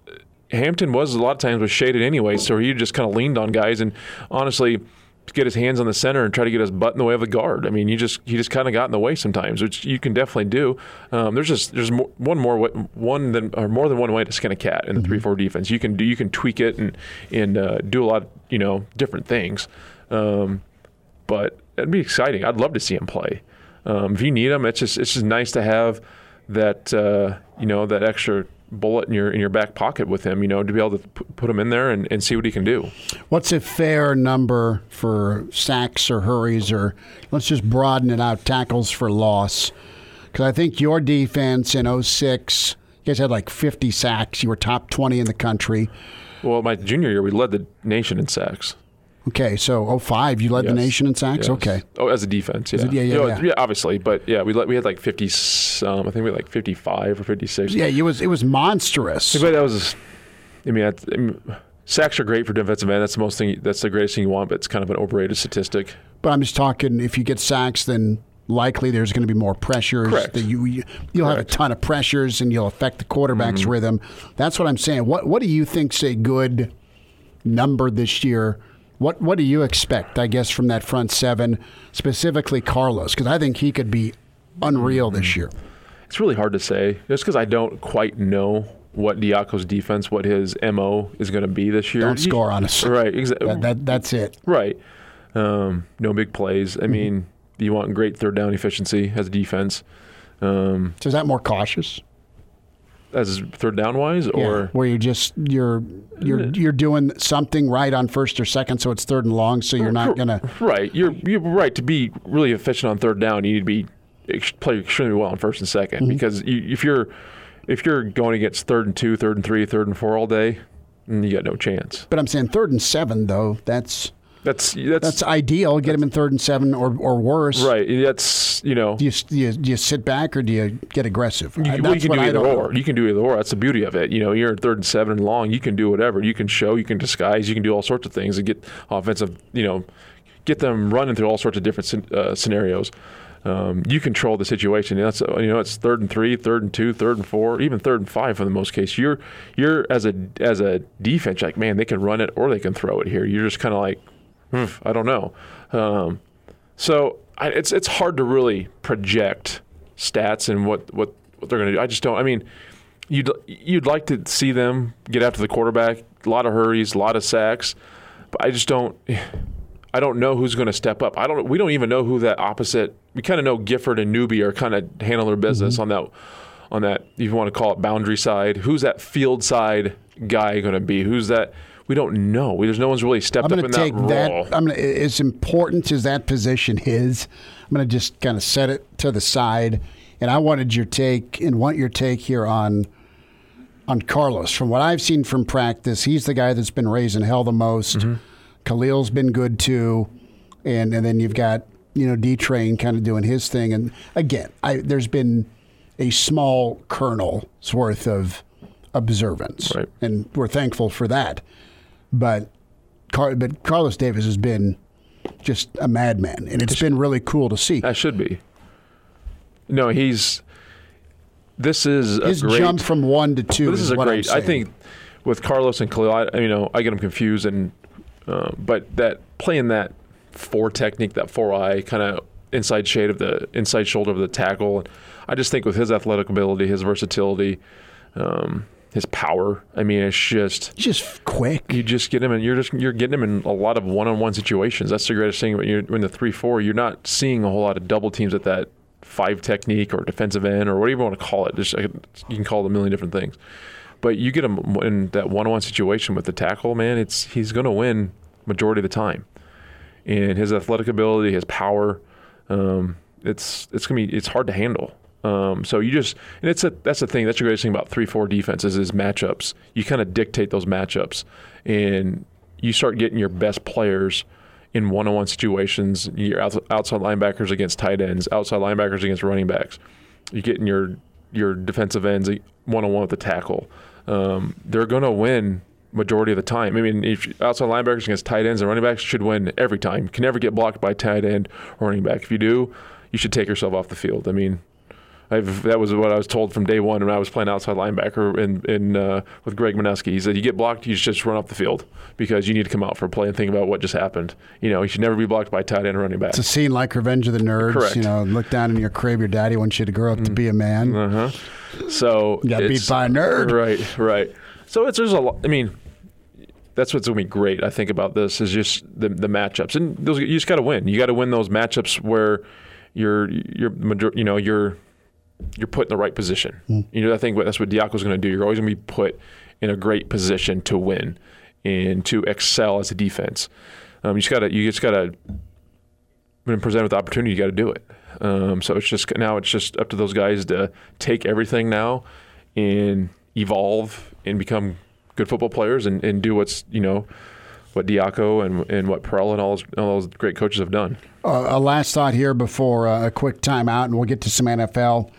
Hampton was a lot of times was shaded anyway, so he just kind of leaned on guys and honestly get his hands on the center and try to get his butt in the way of the guard. I mean, you just he just kind of got in the way sometimes, which you can definitely do. Um, there's just there's more, one more way, one than or more than one way to skin a cat in the three four defense. You can do you can tweak it and and uh, do a lot of, you know, different things. Um, but it'd be exciting. I'd love to see him play. Um, if you need him, it's just it's just nice to have that uh, you know that extra bullet in your in your back pocket with him, you know, to be able to p- put him in there and, and see what he can do. What's a fair number for sacks or hurries, or let's just broaden it out, tackles for loss? Because I think your defense in oh six, you guys had like fifty sacks. You were top twenty in the country. Well, my junior year, we led the nation in sacks. Okay, so oh five, you led yes. the nation in sacks? Yes. Okay. Oh, as a defense, yeah. It, yeah, yeah, you know, yeah. yeah. Obviously, but yeah, we let, we had like fifty, um, I think we had like fifty-five or fifty-six. Yeah, it was, it was monstrous. But that was, I mean, I mean, sacks are great for defensive end. That's the most thing, that's the greatest thing you want, but it's kind of an overrated statistic. But I'm just talking, if you get sacks, then likely there's going to be more pressures. Correct. That you, you you'll Correct. have a ton of pressures, and you'll affect the quarterback's Mm-hmm. rhythm. That's what I'm saying. What what do you think's a good number this year? What what do you expect? I guess from that front seven, specifically Carlos, because I think he could be unreal this year. It's really hard to say, just because I don't quite know what Diaco's defense, what his M O is going to be this year. Don't score on us. Right. Exactly. That, that, that's it. Right. Um, no big plays. I mean, you want great third down efficiency as a defense. Um, so is that more cautious? As third down wise, or yeah, where you just you're you're you're doing something right on first or second, so it's third and long, so you're not gonna right. You're you're right to be really efficient on third down. You need to be ex- play extremely well on first and second, mm-hmm. because you, if you're if you're going against third and two, third and three, third and four all day, you got no chance. But I'm saying third and seven though. That's that's that's, that's ideal. Get him in third and seven or, or worse. Right. That's you know. Do you, do you do you sit back or do you get aggressive? You, that's well, you can what do I either don't or. know. You can do either or. That's the beauty of it. You know, you're in third and seven and long. You can do whatever. You can show. You can disguise. You can do all sorts of things and get offensive. You know, get them running through all sorts of different uh, scenarios. Um, you control the situation. That's you know, it's third and three, third and two, third and four, even third and five for the most case. You're you're as a as a defense, like man, they can run it or they can throw it here. You're just kind of like, I don't know. Um, so I, it's it's hard to really project stats and what, what, what they're going to do. I just don't. I mean, you'd you'd like to see them get after the quarterback. A lot of hurries, a lot of sacks, but I just don't. I don't know who's going to step up. I don't. We don't even know who that opposite. We kind of know Gifford and Newby are kind of handling their business mm-hmm. on that. On that, if you want to call it boundary side, who's that field side guy going to be? Who's that? We don't know. There's no one's really stepped I'm up in take that role. That, I'm gonna, as important as that position is, I'm going to just kind of set it to the side. And I wanted your take and want your take here on on Carlos. From what I've seen from practice, he's the guy that's been raising hell the most. Mm-hmm. Khalil's been good too, and and then you've got you know D-Train kind of doing his thing. And again, I, there's been a small kernel's worth of observance, right. and we're thankful for that. But Car- but Carlos Davis has been just a madman, and it's been really cool to see. That should be. No, he's. This is a his great, jump from one to two. This is, is a what great. I'm I think with Carlos and Khalil, I, you know, I get them confused, and uh, but that playing that four technique, that four eye kind of inside shade of the inside shoulder of the tackle. I just think with his athletic ability, his versatility. Um, His power. I mean, it's just just quick. You just get him, and you're just you're getting him in a lot of one-on-one situations. That's the greatest thing. When you're in the three four, you're not seeing a whole lot of double teams at that five technique or defensive end or whatever you want to call it. Just you can call it a million different things. But you get him in that one-on-one situation with the tackle, man. It's he's going to win majority of the time, and his athletic ability, his power, um, it's it's gonna be it's hard to handle. Um, so you just and it's a that's the thing that's the greatest thing about three four defenses is matchups. You kind of dictate those matchups, and you start getting your best players in one on one situations. Your outside linebackers against tight ends, outside linebackers against running backs. You're getting your your defensive ends one on one with the tackle. Um, they're going to win majority of the time. I mean, if outside linebackers against tight ends and running backs should win every time. You can never get blocked by tight end or running back. If you do, you should take yourself off the field. I mean. I've, that was what I was told from day one when I was playing outside linebacker in, in uh, with Greg Minuski. He said, you get blocked, you just run off the field because you need to come out for a play and think about what just happened. You know, you should never be blocked by a tight end or running back. It's a scene like Revenge of the Nerds. Correct. You know, look down in your crib, your daddy wants you to grow up to be a man. Uh-huh. So you got beat by a nerd. Right, right. So it's there's a lot. I mean, that's what's going to be great, I think, about this is just the, the matchups. And those, you just got to win. You got to win those matchups where you're, you're, you know, you're, you're put in the right position. Mm. You know, I think that's what Diaco's going to do. You're always going to be put in a great position to win and to excel as a defense. Um, you just got to, you just got to, when presented with the opportunity, you got to do it. Um, so it's just now it's just up to those guys to take everything now and evolve and become good football players and, and do what's you know what Diaco and and what Perella and all those, all those great coaches have done. Uh, a last thought here before uh, a quick timeout, and we'll get to some N F L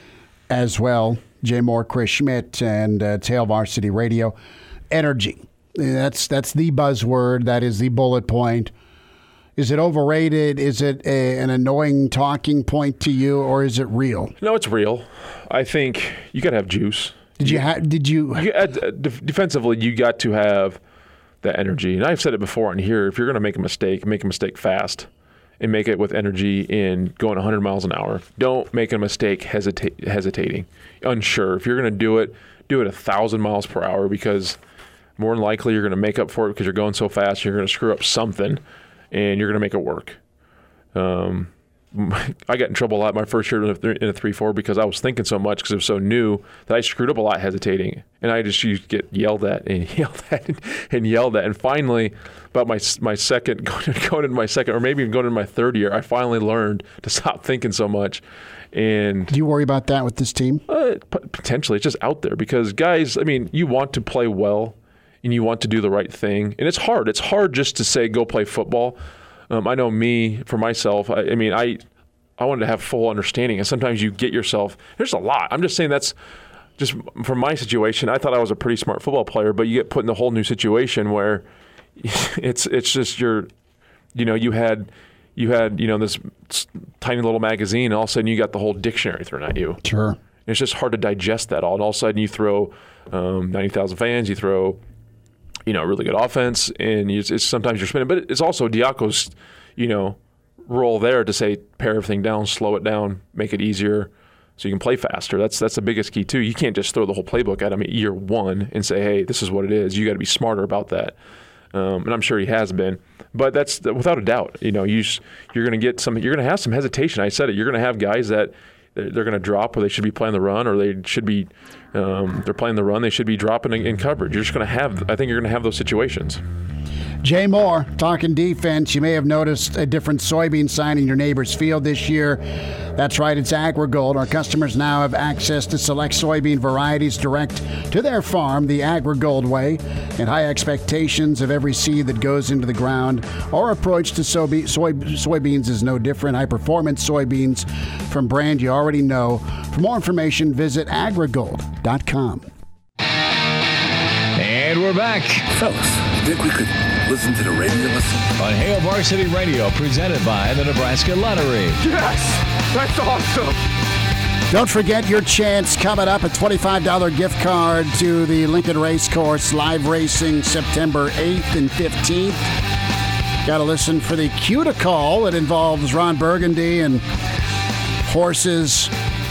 as well. Jay Moore, Chris Schmidt, and uh, Tail Varsity Radio. Energy. That's that's the buzzword. That is the bullet point. Is it overrated? Is it a, an annoying talking point to you, or is it real? No, it's real. I think you got to have juice. Did you have? Did you? you uh, def- defensively, you got to have that energy. And I've said it before on here. If you're going to make a mistake, make a mistake fast, and make it with energy in going one hundred miles an hour. Don't make a mistake hesitate, hesitating, unsure. If you're going to do it, do it a thousand miles per hour, because more than likely you're going to make up for it because you're going so fast. You're going to screw up something, and you're going to make it work. Um, I got in trouble a lot my first year in a three four because I was thinking so much because it was so new that I screwed up a lot hesitating. And I just used to get yelled at and yelled at and yelled at. And finally, about my my second, going into my second, or maybe even going into my third year, I finally learned to stop thinking so much. And do you worry about that with this team? Uh, potentially. It's just out there because guys, I mean, you want to play well and you want to do the right thing. And it's hard. It's hard just to say, go play football. Um, I know me, for myself, I, I mean, I I wanted to have full understanding. And sometimes you get yourself, there's a lot. I'm just saying that's just from my situation. I thought I was a pretty smart football player, but you get put in a whole new situation where it's it's just your, you know, you had, you had, you know, this tiny little magazine, and all of a sudden you got the whole dictionary thrown at you. Sure. And it's just hard to digest that all. And all of a sudden you throw um, ninety thousand fans, you throw, you know, really good offense, and you, it's sometimes you're spinning. But it's also Diaco's, you know, role there to say pare everything down, slow it down, make it easier so you can play faster. That's that's the biggest key too. You can't just throw the whole playbook at him at year one and say, hey, this is what it is. You got to be smarter about that. Um, and I'm sure he has been. But that's without a doubt. You know, you you're going to get some. You're going to have some hesitation. I said it. You're going to have guys that they're going to drop, or they should be playing the run, or they should be um, they're playing the run. They should be dropping in, in coverage. You're just going to have. I think you're going to have those situations. Jay Moore, talking defense. You may have noticed a different soybean sign in your neighbor's field this year. That's right, it's AgriGold. Our customers now have access to select soybean varieties direct to their farm the AgriGold way, and high expectations of every seed that goes into the ground. Our approach to soybe- soy- soybeans is no different. High-performance soybeans from brand you already know. For more information, visit agrigold dot com. And we're back. Fellas, think we could listen to the radio listen? On Hail Varsity Radio, presented by the Nebraska Lottery. Yes! That's awesome! Don't forget your chance coming up, a twenty-five dollars gift card to the Lincoln Racecourse live racing September eighth and fifteenth. Got to listen for the cue to call. It involves Ron Burgundy and horses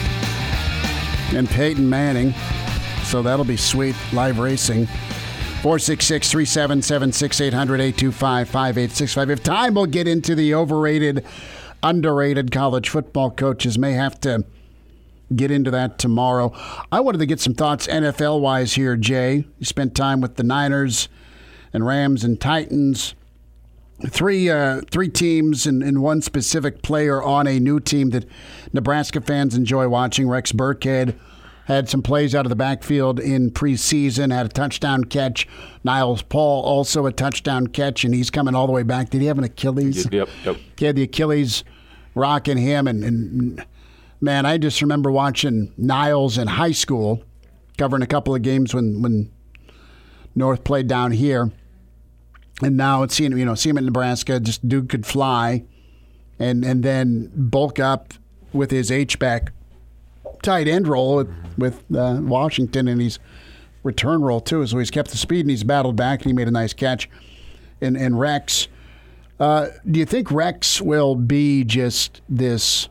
and Peyton Manning. So that'll be sweet, live racing. four six six, three seven seven, six eight hundred, eight two five, five eight six five. If time, we'll get into the overrated, underrated college football coaches. May have to get into that tomorrow. I wanted to get some thoughts N F L-wise here, Jay. You spent time with the Niners and Rams and Titans. Three uh, three teams and, and one specific player on a new team that Nebraska fans enjoy watching. Rex Burkhead had some plays out of the backfield in preseason, had a touchdown catch. Niles Paul also a touchdown catch, and he's coming all the way back. Did he have an Achilles? Yep, yep. He had the Achilles rocking him, and, and man, I just remember watching Niles in high school, covering a couple of games when, when North played down here. And now it's seeing, you know, see him in Nebraska, just dude could fly, and and then bulk up with his H-back tight end role with, with uh, Washington, and he's return role too. So he's kept the speed and he's battled back, and he made a nice catch. And, and Rex, uh, do you think Rex will be just this,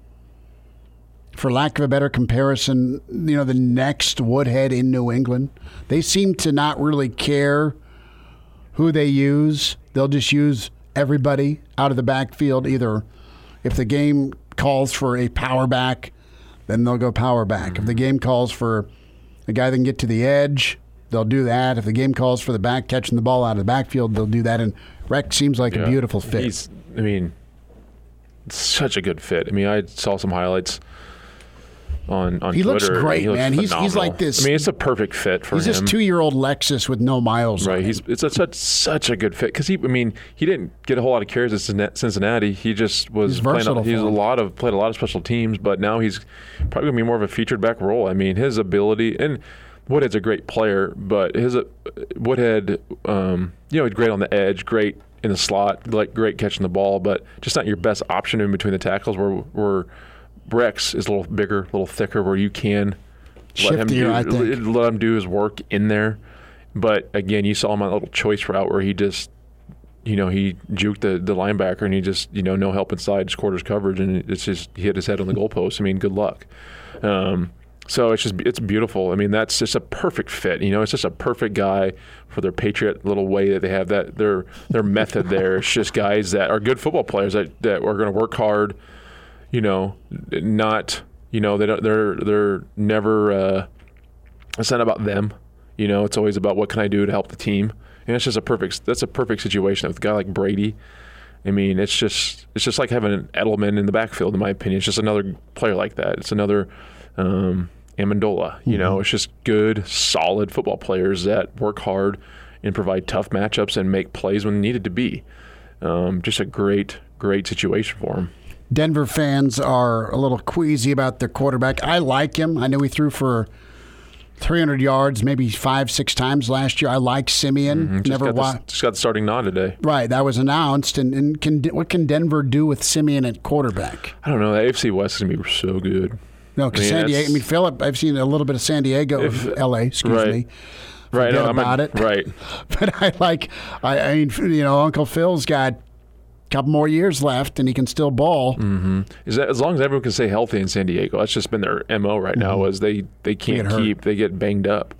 for lack of a better comparison, you know, the next Woodhead in New England? They seem to not really care who they use. They'll just use everybody out of the backfield. Either if the game calls for a power back, then they'll go power back. If the game calls for a guy that can get to the edge, they'll do that. If the game calls for the back catching the ball out of the backfield, they'll do that. And Rex seems like yeah. a beautiful fit. He's, I mean, such a good fit. I mean, I saw some highlights on, on he Twitter. Looks great, he looks man. He's he's like this. I mean, it's a perfect fit for he's him. He's this two-year-old Lexus with no miles right. on He's him. It's a, such such a good fit because he. I mean, he didn't get a whole lot of carries at Cincinnati. He just was he's playing. versatile. A, he's a lot of played a lot of special teams, but now he's probably gonna be more of a featured back role. I mean, his ability and Woodhead's a great player, but his uh, Woodhead, um, you know, he's great on the edge, great in the slot, like great catching the ball, but just not your best option in between the tackles. Where where Rex is a little bigger, a little thicker, where you can let him do I think. let him do his work in there. But again, you saw him on a little choice route where he just, you know, he juked the, the linebacker and he just, you know, no help inside, just quarters coverage, and it's just he hit his head on the goalpost. I mean, good luck. Um, so it's just it's beautiful. I mean, that's just a perfect fit. You know, it's just a perfect guy for their Patriot little way that they have that their their method there. It's just guys that are good football players that, that are going to work hard. You know, not you know they don't, they're they're never. Uh, it's not about them. You know, it's always about what can I do to help the team. And it's just a perfect. That's a perfect situation with a guy like Brady. I mean, it's just it's just like having an Edelman in the backfield, in my opinion. It's just another player like that. It's another um, Amendola. You mm-hmm. know, it's just good, solid football players that work hard and provide tough matchups and make plays when needed to be. Um, just a great, great situation for him. Denver fans are a little queasy about their quarterback. I like him. I know he threw for three hundred yards, maybe five, six times last year. I like Simeon. Mm-hmm. Just Never got the, wa- just got the starting nod today. Right, that was announced. And, and can, what can Denver do with Simeon at quarterback? I don't know. The A F C West is going to be so good. No, because I mean, San Diego. I mean, Philip. I've seen a little bit of San Diego, if, L A. Excuse right. me. Right, Forget no, about a, it. Right, but I like. I, I mean, you know, Uncle Phil's got couple more years left, and he can still ball. Mm-hmm. Is that as long as everyone can stay healthy in San Diego? That's just been their M O right now. Mm-hmm. Is they they can't they keep they get banged up.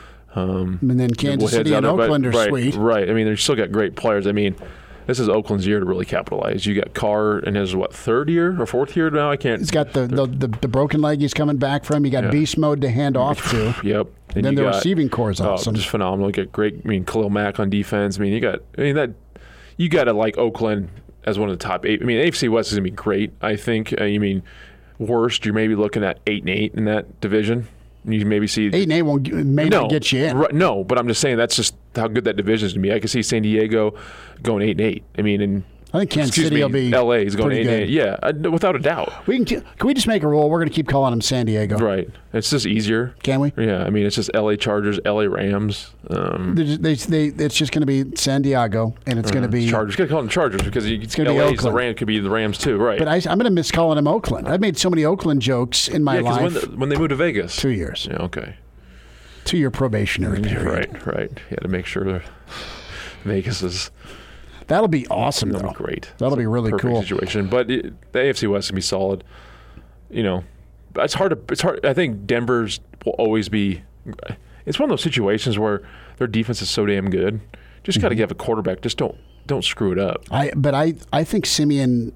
Um, and then Kansas City and Oakland are right, sweet. Right. I mean, they've still got great players. I mean, this is Oakland's year to really capitalize. You got Carr in his what third year or fourth year now? I can't. He's got the the, the, the broken leg. He's coming back from. You got yeah. beast mode to hand off to. Yep. And then the got, receiving core is awesome. Oh, just phenomenal. You got great. I mean, Khalil Mack on defense. I mean, you got. I mean that. You got to like Oakland as one of the top eight. I mean, A F C West is going to be great, I think. Uh, you mean, worst, you're maybe looking at eight and eight in that division. You maybe see eight and eight won't may no, not get you in. Right, no, but I'm just saying that's just how good that division is going to be. I can see San Diego going eight and eight. I mean, and I think Kansas City me, will be L A is going eight good. and eight. Yeah, uh, without a doubt. We can t- can we just make a rule? We're going to keep calling them San Diego. Right. It's just easier. Can we? Yeah. I mean, it's just L A Chargers, L A Rams. Um, they, they, they, it's just going to be San Diego, and it's uh, going to be Chargers. Got to call them Chargers because you, it's going to be Oakland. The Rams could be the Rams too, right? But I, I'm going to miss calling them Oakland. I've made so many Oakland jokes in my yeah, life. When, the, when they moved to Vegas, two years. Yeah. Okay. Two-year probationary period. Right. Right. Yeah, to make sure Vegas is. That'll be awesome, That'll though. be great. That'll it's be really perfect cool. Situation, but it, the A F C West can be solid. You know, it's hard to. It's hard. I think Denver's will always be. It's one of those situations where their defense is so damn good. Just mm-hmm. got to give a quarterback. Just don't don't screw it up. I but I I think Simeon.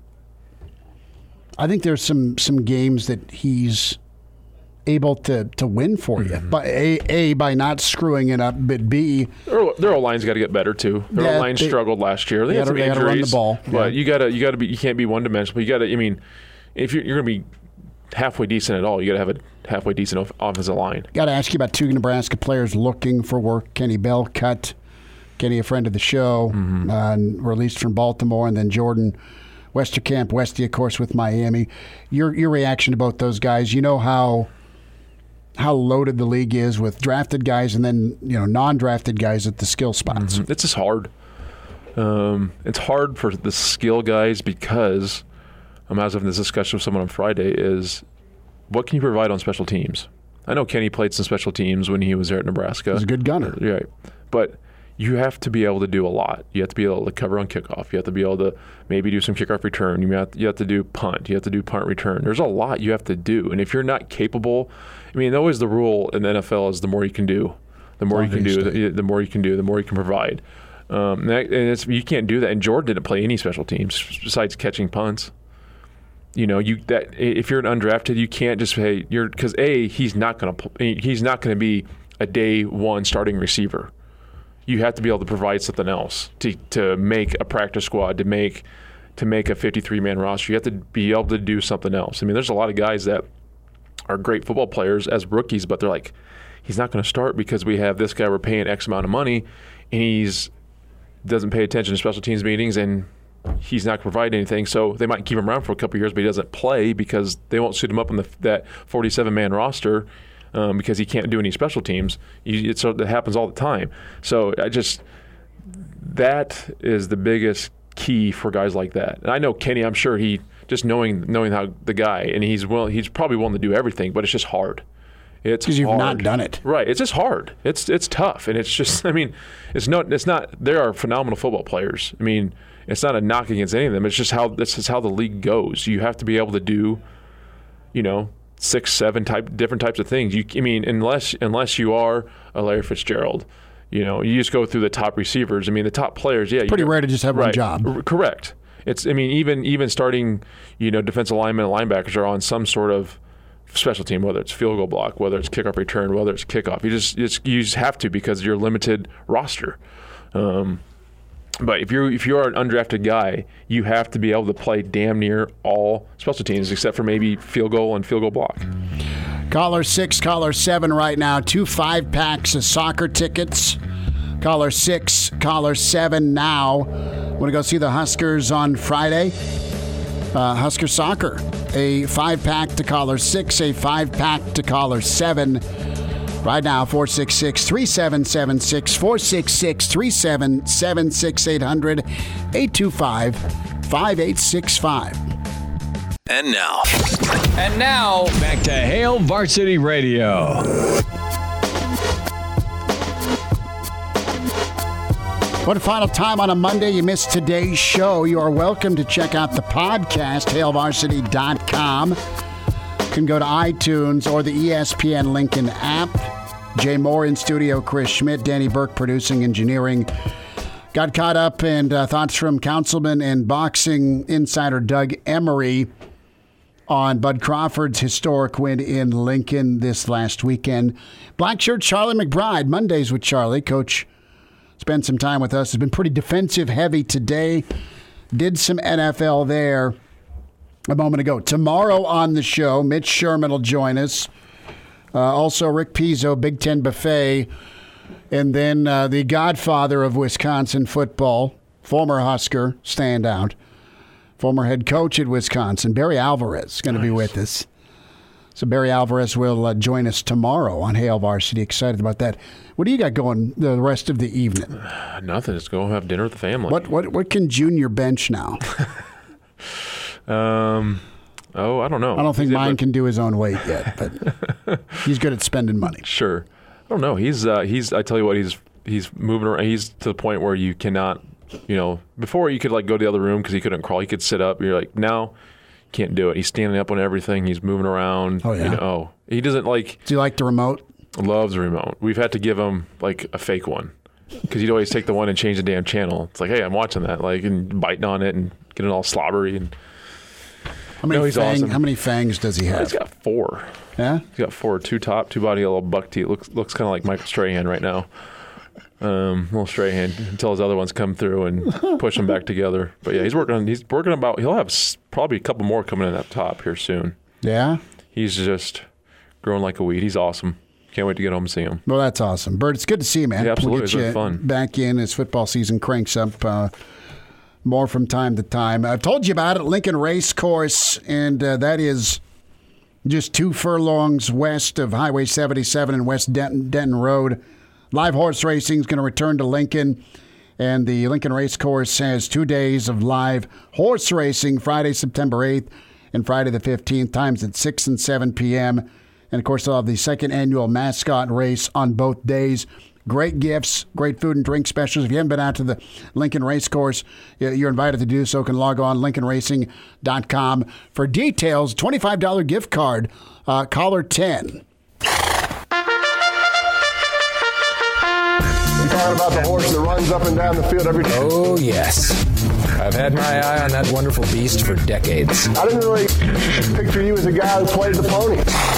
I think there's some some games that he's able to, to win for you. Mm-hmm. But A, A, by not screwing it up, but B, their, their O-line's got to get better too. Their yeah, O-line struggled last year. They, they had some injuries, run the ball. But yeah. you gotta you gotta be you can't be one dimensional. You gotta I mean, if you're, you're gonna be halfway decent at all, you gotta have a halfway decent off, offensive line. Got to ask you about two Nebraska players looking for work. Kenny Bell cut. Kenny, a friend of the show, mm-hmm. uh, released from Baltimore, and then Jordan Westerkamp, Westy, of course, with Miami. Your your reaction to both those guys? You know how. how loaded the league is with drafted guys and then, you know, non-drafted guys at the skill spots. Mm-hmm. It's just hard. Um, it's hard for the skill guys because um, I was having this discussion with someone on Friday is what can you provide on special teams? I know Kenny played some special teams when he was there at Nebraska. He's a good gunner. Right. But you have to be able to do a lot. You have to be able to cover on kickoff. You have to be able to maybe do some kickoff return. You have to, you have to do punt. You have to do punt return. There's a lot you have to do. And if you're not capable, I mean, always the rule in the N F L is the more you can do, the more you can do, the, the more you can do, the more you can provide. Um, and, that, and it's, you can't do that. And Jordan didn't play any special teams besides catching punts. You know, you that if you're an undrafted, you can't just say you're because a he's not going to he's not going to be a day one starting receiver. You have to be able to provide something else to to make a practice squad, to make to make a fifty-three man roster. You have to be able to do something else. I mean, there's a lot of guys that are great football players as rookies, but they're like, he's not going to start because we have this guy we're paying X amount of money, and he's doesn't pay attention to special teams meetings, and he's not going to provide anything. So they might keep him around for a couple of years, but he doesn't play because they won't suit him up on the, that forty-seven man roster. Um, because he can't do any special teams. You, it's, it happens all the time. So I just that is the biggest key for guys like that. And I know Kenny, I'm sure he just knowing knowing how the guy, and he's willing, he's probably willing to do everything, but it's just hard. It's because you've hard. not done it. Right. It's just hard. It's it's tough, and it's just I mean, it's not it's not. There are phenomenal football players. I mean, it's not a knock against any of them. It's just how this is how the league goes. You have to be able to do, you know, six, seven type different types of things. You, I mean, unless unless you are a Larry Fitzgerald, you know, you just go through the top receivers. I mean, the top players. Yeah, it's pretty you, rare to just have right, one job. R- correct. It's. I mean, even even starting, you know, defensive linemen and linebackers are on some sort of special team, whether it's field goal block, whether it's kickoff return, whether it's kickoff. You just, you just you just have to because you're a limited roster. Um, but if you're if you're an undrafted guy, you have to be able to play damn near all special teams except for maybe field goal and field goal block. Caller six, caller seven right now. Two five packs of soccer tickets. Caller six, caller seven now. Want to go see the Huskers on Friday? Uh, Husker soccer. A five-pack to caller six, a five-pack to caller seven. Right now, four six six, three seven seven six, four six six, three seven seven six, eight hundred, eight two five, five eight six five. And now. And now, back to Hail Varsity Radio. One final time on a Monday, you missed today's show. You are welcome to check out the podcast, hail varsity dot com. You can go to iTunes or the E S P N Lincoln app. Jay Moore in studio, Chris Schmidt, Danny Burke producing, engineering. Got caught up in uh, thoughts from Councilman and boxing insider Doug Emery on Bud Crawford's historic win in Lincoln this last weekend. Black shirt Charlie McBride, Mondays with Charlie. Coach spent some time with us. Has been pretty defensive heavy today. Did some N F L there a moment ago. Tomorrow on the show, Mitch Sherman will join us. Uh, also, Rick Pizzo, Big Ten Buffet. And then uh, the godfather of Wisconsin football, former Husker standout, former head coach at Wisconsin, Barry Alvarez, is going to be with us. So Barry Alvarez will uh, join us tomorrow on Hail Varsity. Excited about that. What do you got going the rest of the evening? Nothing. Just go have dinner with the family. What what what can Junior bench now? um, oh, I don't know. I don't think he's mine able- can do his own weight yet, but he's good at spending money. Sure. I don't know. He's uh, he's. I tell you what. He's he's moving around. He's to the point where you cannot. You know, before you could like go to the other room because he couldn't crawl. He could sit up. You're like now. Can't do it. He's standing up on everything. He's moving around. Oh, yeah. You know, oh, he doesn't like. Do you like the remote? Loves the remote. We've had to give him like a fake one because he'd always take the one and change the damn channel. It's like, hey, I'm watching that, like, and biting on it and getting all slobbery. And how many no, he's fang, awesome. How many fangs does he have? He's got four. Yeah, he's got four. Two top, two body, a little buck teeth. Looks looks kind of like Michael Strahan right now. Um, little Strahan until his other ones come through and push them back together. But yeah, he's working on. He's working about. He'll have s- probably a couple more coming in up top here soon. Yeah, he's just growing like a weed. He's awesome. Can't wait to get home and see him. Well, that's awesome, Bert. It's good to see you, man. Yeah, absolutely. We'll get It's you been fun. Back in as football season cranks up uh, more from time to time. I've told you about it, Lincoln Race Course, and uh, that is just two furlongs west of Highway seventy-seven and West Denton, Denton Road. Live horse racing is going to return to Lincoln, and the Lincoln Race Course has two days of live horse racing, Friday, September eighth, and Friday the fifteenth, times at six and seven p.m., and, of course, they'll have the second annual mascot race on both days. Great gifts, great food and drink specials. If you haven't been out to the Lincoln Race Course, you're invited to do so. You can log on, lincoln racing dot com. For details, twenty-five dollars gift card, uh, caller ten. You talking about the horse that runs up and down the field every day? Oh, yes. I've had my eye on that wonderful beast for decades. I didn't really picture you as a guy who played the pony.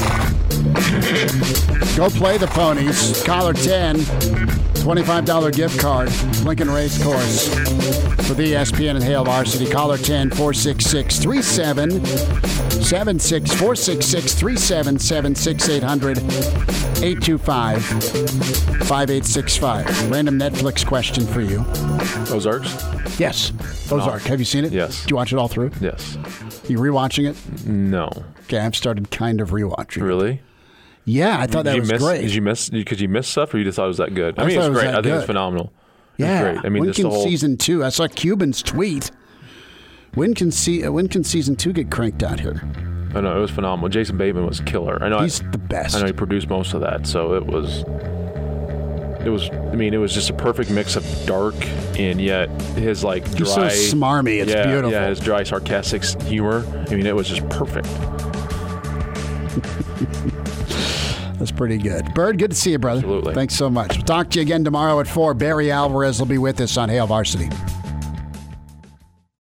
Go play the ponies. Caller ten, twenty-five dollars gift card, Lincoln Race Course. For the E S P N and Hail Varsity, caller ten, four six six, three seven seven six, four six six, three seven seven six, eight hundred, eight two five, five eight six five. Random Netflix question for you. Ozarks? Yes. Ozark. Have you seen it? Yes. Did you watch it all through? Yes. You rewatching it? No. Okay, I've started kind of rewatching Really? it. Yeah, I thought did that you was miss, great. Did you miss? Because you missed stuff, or you just thought it was that good? I, I mean, thought it's it was great. that I think it's good. phenomenal. Yeah. Great. I mean, when just can the whole, season two? I saw Cuban's tweet. When can see? When can season two get cranked out here? I know it was phenomenal. Jason Bateman was killer. I know he's I, the best. I know he produced most of that, so it was. It was. I mean, it was just a perfect mix of dark and yet his like dry. He's so smarmy. It's yeah, beautiful. Yeah, his dry, sarcastic humor. I mean, it was just perfect. That's pretty good. Bird, good to see you, brother. Absolutely. Thanks so much. We'll talk to you again tomorrow at four. Barry Alvarez will be with us on Hail Varsity.